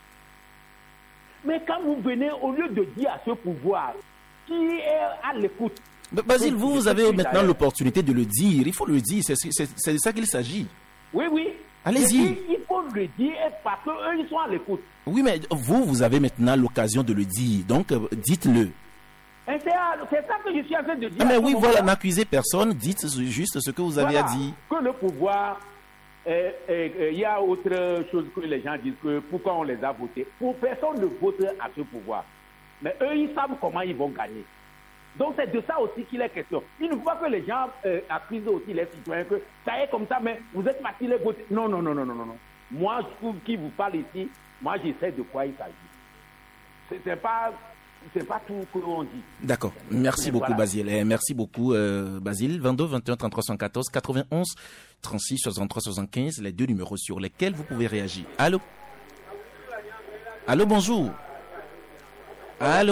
Mais quand vous venez, au lieu de dire à ce pouvoir qui est à l'écoute. Basile, vous, vous avez maintenant l'opportunité de le dire. Il faut le dire, c'est, c'est, c'est de ça qu'il s'agit. Oui, oui. Allez-y. Il faut le dire parce qu'eux, ils sont à l'écoute. Oui, mais vous, vous avez maintenant l'occasion de le dire. Donc, dites-le. Et c'est, à, c'est ça que je suis en train de dire. Ah, mais oui, voilà, n'accusez personne. Dites juste ce que vous avez voilà, à dire. Que le pouvoir, il euh, euh, euh, y a autre chose que les gens disent, que pourquoi on les a votés. Pour personne ne vote à ce pouvoir. Mais eux, ils savent comment ils vont gagner. Donc c'est de ça aussi qu'il est question. Il ne faut pas que les gens euh, accusent aussi les citoyens que ça est comme ça, mais vous êtes partis les voter. Non, non, non, non, non, non. Moi, je trouve qui vous parle ici, moi je sais de quoi il s'agit. C'est, c'est pas, c'est pas tout ce qu'on dit. D'accord. Merci mais beaucoup, voilà. Basile. Et merci beaucoup, euh, Basile. vingt-deux, vingt et un, trente-trois, cent quatorze, quatre-vingt-onze, trente-six, soixante-trois, soixante-quinze, les deux numéros sur lesquels vous pouvez réagir. Allô? Allô, bonjour. Allô?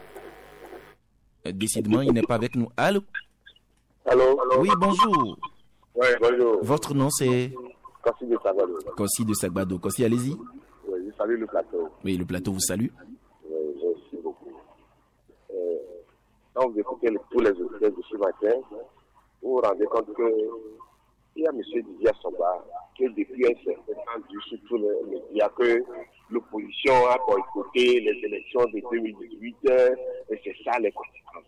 Décidément, il n'est pas avec nous. Allô? Allô? Oui, bonjour. Oui, bonjour. Votre nom, c'est? Kossi de Sagbado. Kossi de Sagbado. Kossi, allez-y. Oui, je salue le plateau. Oui, le plateau vous salue. Oui, merci beaucoup. Euh, quand vous écoutez le, tous les auditeurs de ce matin, vous vous rendez compte que il y a M. Didier Somba qui, depuis un certain temps, dit sur tous les médias que l'opposition a boycotté les élections de deux mille dix-huit et c'est ça les conséquences.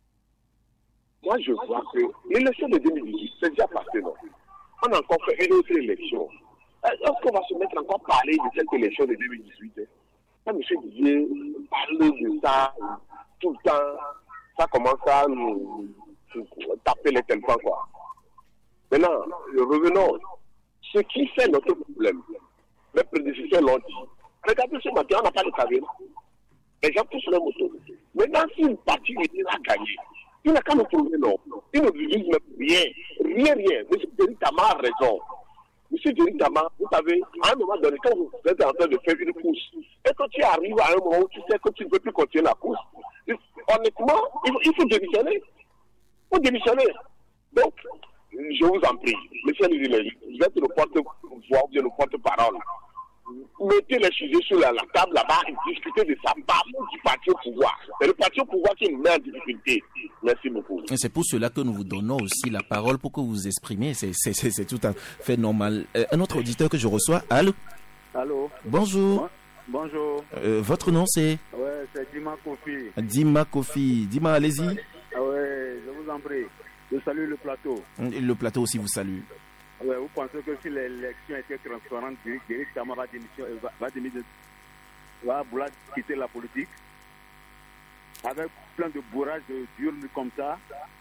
Moi, je vois que l'élection de deux mille dix-huit, c'est déjà passé, non? On a encore fait une autre élection. Est-ce qu'on va se mettre encore à parler de cette élection de deux mille dix-huit? Quand M. Didier parle de ça tout le temps, ça commence à nous taper les téléphones, quoi. Maintenant, revenons. Ce qui fait notre problème, mes prédécesseurs l'ont dit. Regardez ce matin, on n'a pas de carburant. Les gens poussent leur moto. Maintenant, si une partie a gagné, il n'a qu'à nous prouver non. Il ne divise même rien. Rien, rien. M. Derrick Tama a raison. M. Derrick Tama, vous savez, à un moment donné, quand vous êtes en train de faire une course, et quand tu arrives à un moment où tu sais que tu ne peux plus continuer la course, honnêtement, il faut, il faut démissionner. Il faut démissionner. Donc, je vous en prie, monsieur Nizimé, vous êtes le porte-voix ou bien le porte-parole. Mettez les sujets sur la, la table là-bas et discutez de ça, pas du parti au pouvoir. C'est le parti au pouvoir qui nous met en difficulté. Merci beaucoup. Et c'est pour cela que nous vous donnons aussi la parole pour que vous vous exprimiez. C'est, c'est, c'est, c'est tout à fait normal. Euh, un autre auditeur que je reçois, allô? Allô? Bonjour. Bon, bonjour. Euh, votre nom c'est? Ouais, c'est Dima Kofi. Dima Kofi. Dima, allez-y. Ah ouais, je vous en prie. Je salue le plateau. Le plateau aussi vous salue. Ouais, vous pensez que si l'élection était transparente, Guéry Chama va démissionner, va, va, démissionner, va vouloir quitter la politique avec plein de bourrages d'urnes comme ça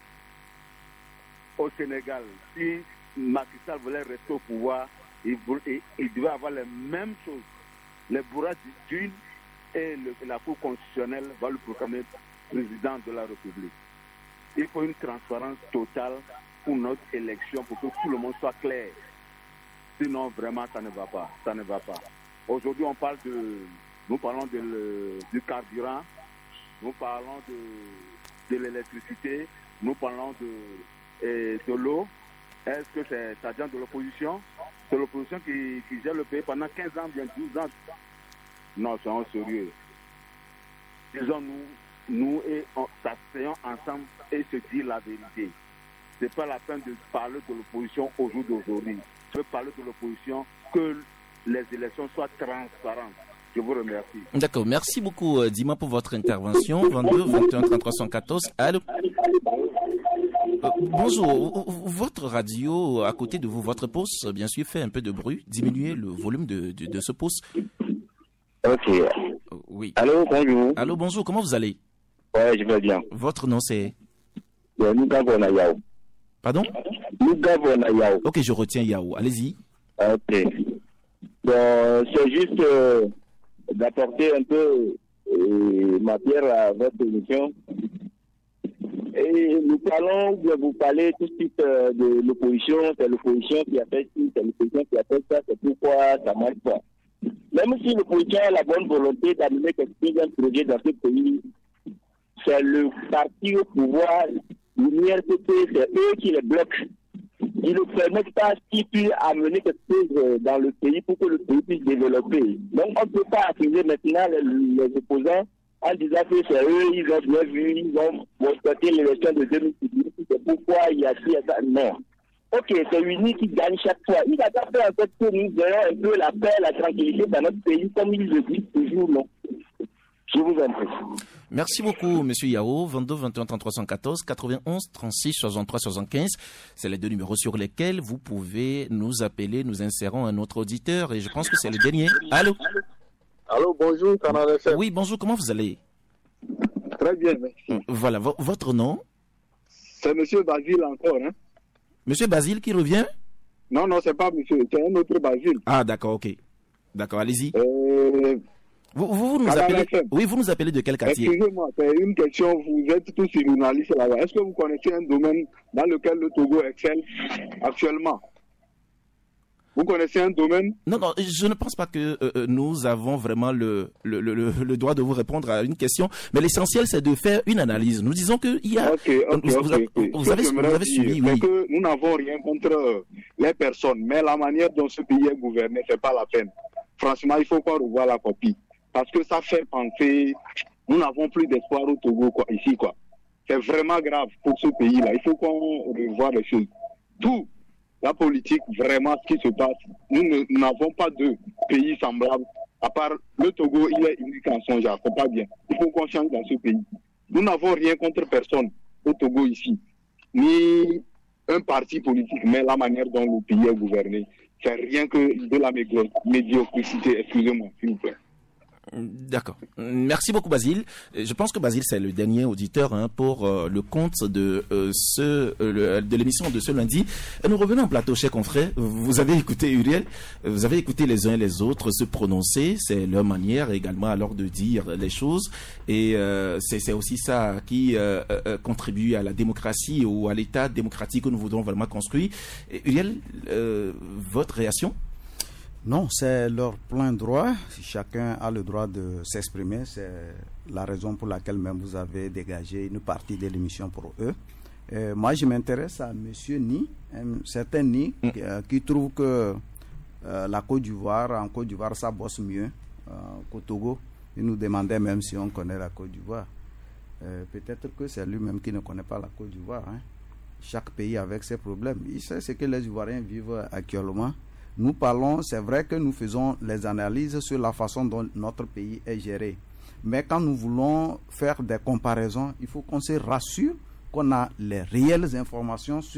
au Sénégal? Si Macky Sall voulait rester au pouvoir, il, il, il devait avoir les mêmes choses. Les bourrages d'urnes et le, la Cour constitutionnelle va le proclamer président de la République. Il faut une transparence totale pour notre élection, pour que tout le monde soit clair. Sinon, vraiment, ça ne va pas. Ça ne va pas. Aujourd'hui, on parle de, nous parlons de le, du carburant, nous parlons de, de l'électricité, nous parlons de, et de l'eau. Est-ce que c'est agent de l'opposition? C'est l'opposition qui, qui gère le pays pendant quinze ans, bien douze ans. Non, soyons sérieux. Disons-nous, nous et s'asseyons ensemble et se dire la vérité. Ce n'est pas la peine de parler de l'opposition au jour d'aujourd'hui. Je veux parler de l'opposition, que les élections soient transparentes. Je vous remercie. D'accord, merci beaucoup euh, Dima pour votre intervention. vingt-deux, vingt et un, trente-trois, soixante-quatorze. Allô? Euh, bonjour, votre radio à côté de vous, votre poste, bien sûr, fait un peu de bruit. Diminuez le volume de, de, de ce poste. Ok. Euh, oui. Allô, bonjour. Allô, bonjour, comment vous allez? Ouais, je vais bien. Votre nom c'est? Nougavona Yao. Pardon? Nougavona Yao. Ok, je retiens Yao. Allez-y. Ok. Bon, c'est juste euh, d'apporter un peu euh, ma pierre à votre émission. Et nous parlons, vous parlez tout de suite euh, de l'opposition, c'est l'opposition qui a fait ci, c'est l'opposition qui a fait ça, c'est pourquoi ça ne marche pas. Même si l'opposition a la bonne volonté d'amener quelque chose, un projet dans ce pays, c'est le parti au pouvoir, l'I R P P, c'est eux qui les bloquent. Ils ne permettent pas qu'ils puissent amener quelque chose dans le pays pour que le pays puisse développer. Donc on ne peut pas accuser maintenant les, les opposants en disant que c'est eux, ils ont bien vu, ils ont boycotté l'élection de deux mille dix-huit, c'est pourquoi il y a ci et ça. Non. Ok, c'est Uni qui gagne chaque fois. Il a pas fait en fait que nous ayons un peu la paix, la tranquillité dans notre pays, comme ils le disent toujours, non. Je vous en prie. Merci beaucoup, Monsieur Yao. vingt-deux, vingt et un, trente-trois, soixante-quatorze, quatre-vingt-onze, trente-six, soixante-trois, soixante-quinze. C'est les deux numéros sur lesquels vous pouvez nous appeler. Nous insérons un autre auditeur et je pense que c'est le dernier. Allô? Allô, bonjour, Canal F M. Oui, bonjour, comment vous allez? Très bien, merci. Voilà, v- votre nom? C'est Monsieur Basile encore, hein? Monsieur Basile qui revient? Non, non, c'est pas Monsieur, c'est un autre Basile. Ah, d'accord, ok. D'accord, allez-y. Euh... Vous, vous, vous nous appelez... Oui, vous nous appelez de quel quartier? Excusez-moi, c'est une question. Vous êtes tous journalistes là-bas. Est-ce que vous connaissez un domaine dans lequel le Togo excelle actuellement? Vous connaissez un domaine? Non, non, je ne pense pas que euh, nous avons vraiment le, le, le, le droit de vous répondre à une question. Mais l'essentiel, c'est de faire une analyse. Nous disons qu'il y a... Ok, ok, vous, ok. vous, avez, okay. vous avez, vous avez suivi, oui. Que nous n'avons rien contre les personnes, mais la manière dont ce pays est gouverné, c'est pas la peine. Franchement, il faut qu'on revoie la copie. Parce que ça fait penser... Nous n'avons plus d'espoir au Togo, quoi, ici, quoi. C'est vraiment grave pour ce pays-là. Il faut qu'on revoie les choses. Tout. La politique, vraiment, ce qui se passe, nous n'avons pas de pays semblables. À part le Togo, il est unique en son genre, c'est pas bien. Il faut qu'on change dans ce pays. Nous n'avons rien contre personne au Togo ici, ni un parti politique, mais la manière dont le pays est gouverné, c'est rien que de la médiocrité, excusez-moi, s'il vous plaît. D'accord. Merci beaucoup, Basile. Je pense que Basile, c'est le dernier auditeur hein, pour euh, le compte de, euh, ce, euh, le, de l'émission de ce lundi. Et nous revenons en plateau, chers confrères. Vous avez écouté Uriel, vous avez écouté les uns et les autres se prononcer. C'est leur manière également alors de dire les choses. Et euh, c'est, c'est aussi ça qui euh, euh, contribue à la démocratie ou à l'état démocratique que nous voudrons vraiment construire. Et Uriel, euh, votre réaction? Non, c'est leur plein droit. Chacun a le droit de s'exprimer. C'est la raison pour laquelle même vous avez dégagé une partie de l'émission pour eux. Euh, moi, je m'intéresse à M. Ni, un certain Ni, mm. qui, euh, qui trouve que euh, la Côte d'Ivoire, en Côte d'Ivoire, ça bosse mieux euh, qu'au Togo. Il nous demandait même si on connaît la Côte d'Ivoire. Euh, peut-être que c'est lui-même qui ne connaît pas la Côte d'Ivoire. Hein. Chaque pays avec ses problèmes. Il sait ce que les Ivoiriens vivent actuellement. Nous parlons, c'est vrai que nous faisons les analyses sur la façon dont notre pays est géré. Mais quand nous voulons faire des comparaisons, il faut qu'on se rassure qu'on a les réelles informations sur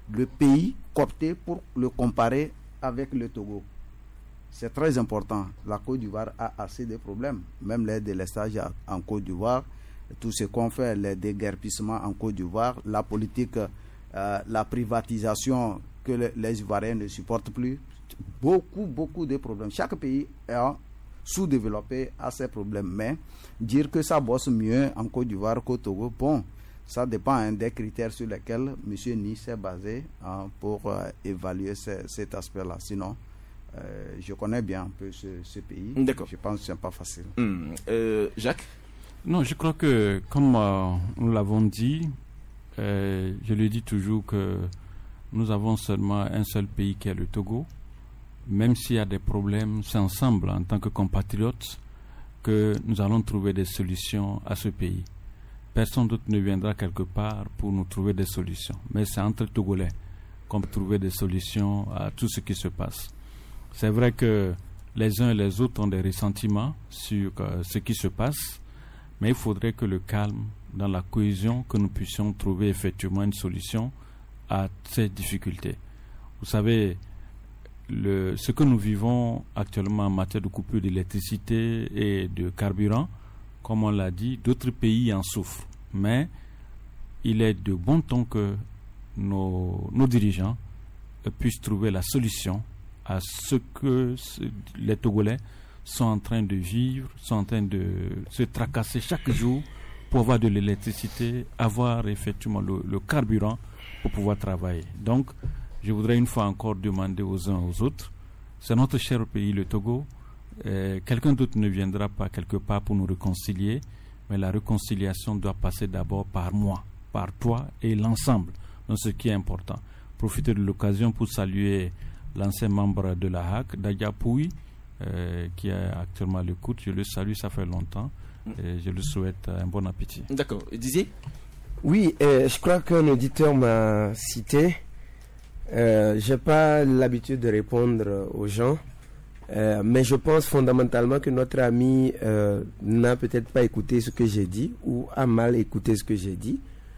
le pays coopté pour le comparer avec le Togo. C'est très important. La Côte d'Ivoire a assez de problèmes. Même les délestages en Côte d'Ivoire, tout ce qu'on fait, les déguerpissements en Côte d'Ivoire, la politique, euh, la privatisation que les, les Ivoiriens ne supportent plus. Beaucoup, beaucoup de problèmes. Chaque pays est sous-développé a ses problèmes. Mais dire que ça bosse mieux en Côte d'Ivoire qu'au Togo, bon, ça dépend hein, des critères sur lesquels M. Ni s'est basé hein, pour euh, évaluer ce, cet aspect-là. Sinon, euh, je connais bien un peu ce, ce pays. D'accord. Je pense que ce n'est pas facile. Mmh. Euh, Jacques? Non, je crois que, comme euh, nous l'avons dit, euh, je le dis toujours que nous avons seulement un seul pays qui est le Togo. Même s'il y a des problèmes, c'est ensemble, en tant que compatriotes, que nous allons trouver des solutions à ce pays. Personne d'autre ne viendra quelque part pour nous trouver des solutions. Mais c'est entre Togolais qu'on peut trouver des solutions à tout ce qui se passe. C'est vrai que les uns et les autres ont des ressentiments sur euh, ce qui se passe, mais il faudrait que le calme, dans la cohésion, que nous puissions trouver effectivement une solution à ces difficultés. Vous savez, le, ce que nous vivons actuellement en matière de coupure d'électricité et de carburant, comme on l'a dit, d'autres pays en souffrent. Mais il est de bon ton que nos, nos dirigeants puissent trouver la solution à ce que les Togolais sont en train de vivre, sont en train de se tracasser chaque jour pour avoir de l'électricité, avoir effectivement le, le carburant pour pouvoir travailler. Donc, je voudrais une fois encore demander aux uns aux autres, c'est notre cher pays, le Togo, euh, quelqu'un d'autre ne viendra pas quelque part pour nous réconcilier, mais la réconciliation doit passer d'abord par moi, par toi et l'ensemble, dans ce qui est important. Profiter de l'occasion pour saluer l'ancien membre de la H A C, Dadia Pouy, euh, qui est actuellement à l'écoute. Je le salue, ça fait longtemps, et je lui souhaite un bon appétit. D'accord. Disiez? Oui, euh, je crois qu'un auditeur m'a cité. Euh, je n'ai pas l'habitude de répondre aux gens, euh, mais je pense fondamentalement que notre ami euh, n'a peut-être pas écouté ce que j'ai dit ou a mal écouté ce que j'ai dit,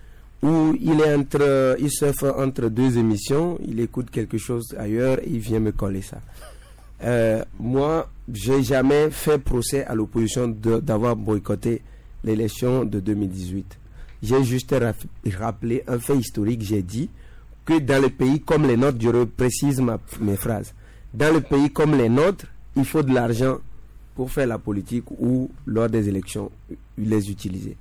ou il est entre, il surfe entre deux émissions, il écoute quelque chose ailleurs et il vient me coller ça. Euh, moi, j'ai jamais fait procès à l'opposition de, d'avoir boycotté l'élection de deux mille dix-huit. J'ai juste raf- rappelé un fait historique. J'ai dit que dans les pays comme les nôtres, je reprécise ma, mes phrases, dans les pays comme les nôtres, il faut de l'argent pour faire la politique ou lors des élections, les utiliser.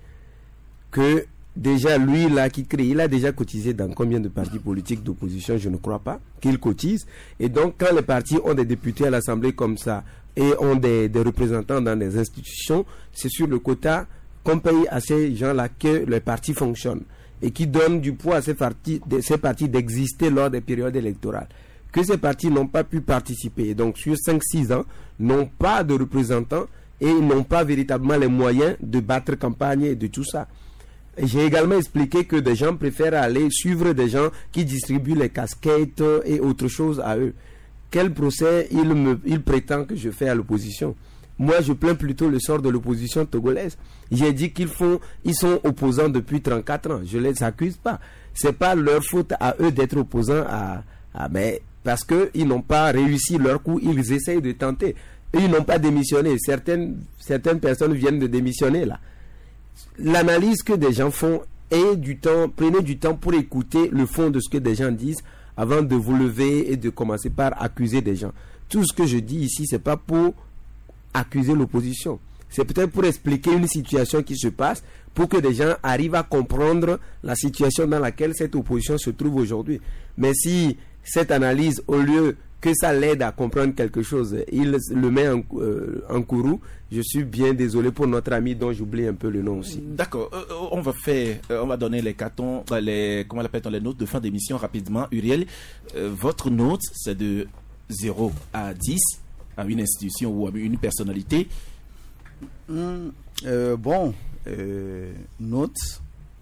Que déjà lui là qui crée, il a déjà cotisé dans combien de partis politiques d'opposition? Je ne crois pas qu'il cotise. Et donc quand les partis ont des députés à l'Assemblée comme ça et ont des, des représentants dans des institutions, c'est sur le quota qu'on paye à ces gens-là que les partis fonctionnent et qui donnent du poids à ces partis, de, ces partis d'exister lors des périodes électorales. Que ces partis n'ont pas pu participer, et donc sur cinq six ans, n'ont pas de représentants et n'ont pas véritablement les moyens de battre campagne et de tout ça. Et j'ai également expliqué que des gens préfèrent aller suivre des gens qui distribuent les casquettes et autre chose à eux. Quel procès il, me, il prétend que je fais à l'opposition? Moi, je plains plutôt le sort de l'opposition togolaise. J'ai dit qu'ils font, ils sont opposants depuis trente-quatre ans. Je ne les accuse pas. C'est pas leur faute à eux d'être opposants à, à mais parce que ils n'ont pas réussi leur coup. Ils essayent de tenter. Ils n'ont pas démissionné. Certaines, certaines personnes viennent de démissionner là. L'analyse que des gens font et du temps, prenez du temps pour écouter le fond de ce que des gens disent avant de vous lever et de commencer par accuser des gens. Tout ce que je dis ici, c'est pas pour accuser l'opposition. C'est peut-être pour expliquer une situation qui se passe pour que des gens arrivent à comprendre la situation dans laquelle cette opposition se trouve aujourd'hui. Mais si cette analyse, au lieu que ça l'aide à comprendre quelque chose, il le met en, euh, en courroux, je suis bien désolé pour notre ami dont j'oublie un peu le nom aussi. D'accord, euh, on va faire, euh, on va donner les cartons, les, comment on appelle les notes de fin d'émission rapidement. Uriel, euh, votre note, c'est de zéro à dix à une institution ou à une personnalité. Mmh, euh, bon, euh, note,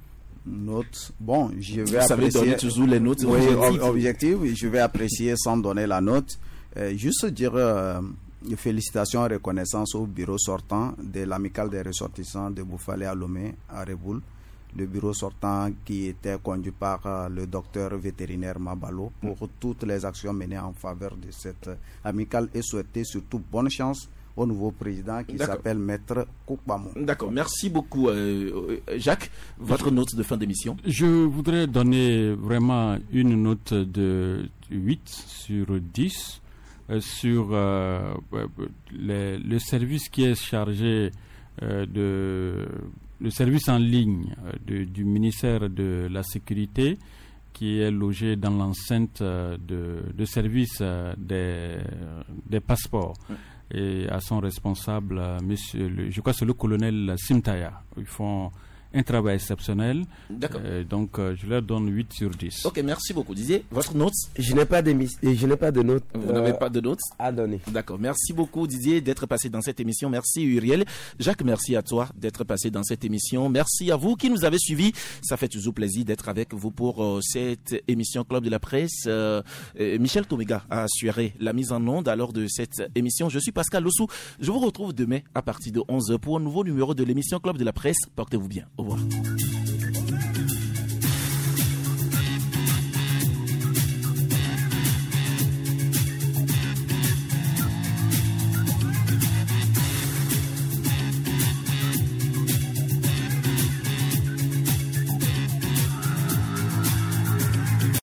note, bon, je vais Vous savez apprécier... donner toujours les notes oui, objectives. objectives, je vais apprécier sans donner la note. Euh, juste dire euh, félicitations et reconnaissance au bureau sortant de l'amicale des ressortissants de Bouffalé à Lomé, à Reboul. le bureau sortant qui était conduit par euh, le docteur vétérinaire Mabalo pour toutes les actions menées en faveur de cette amicale et souhaiter surtout bonne chance au nouveau président qui s'appelle Maître Koukbamou. D'accord, merci beaucoup euh, Jacques. Votre je, note de fin d'émission? Je voudrais donner vraiment une note de huit sur dix euh, sur euh, les, le service qui est chargé euh, de... le service en ligne euh, de, du ministère de la Sécurité qui est logé dans l'enceinte euh, de, de service euh, des, des passeports. Oui. Et à son responsable, euh, monsieur, le, je crois que c'est le colonel Simtaya. Ils font un travail exceptionnel. D'accord. Euh, donc, euh, je leur donne huit sur dix. Ok, merci beaucoup. Didier, votre note? Je n'ai pas de, je n'ai pas de note. Vous euh, n'avez pas de note à donner. D'accord. Merci beaucoup, Didier, d'être passé dans cette émission. Merci, Uriel. Jacques, merci à toi d'être passé dans cette émission. Merci à vous qui nous avez suivis. Ça fait toujours plaisir d'être avec vous pour euh, cette émission Club de la Presse. Euh, euh, Michel Toméga a assuré la mise en onde alors de cette émission. Je suis Pascal Lossou. Je vous retrouve demain à partir de onze heures pour un nouveau numéro de l'émission Club de la Presse. Portez-vous bien. Au revoir.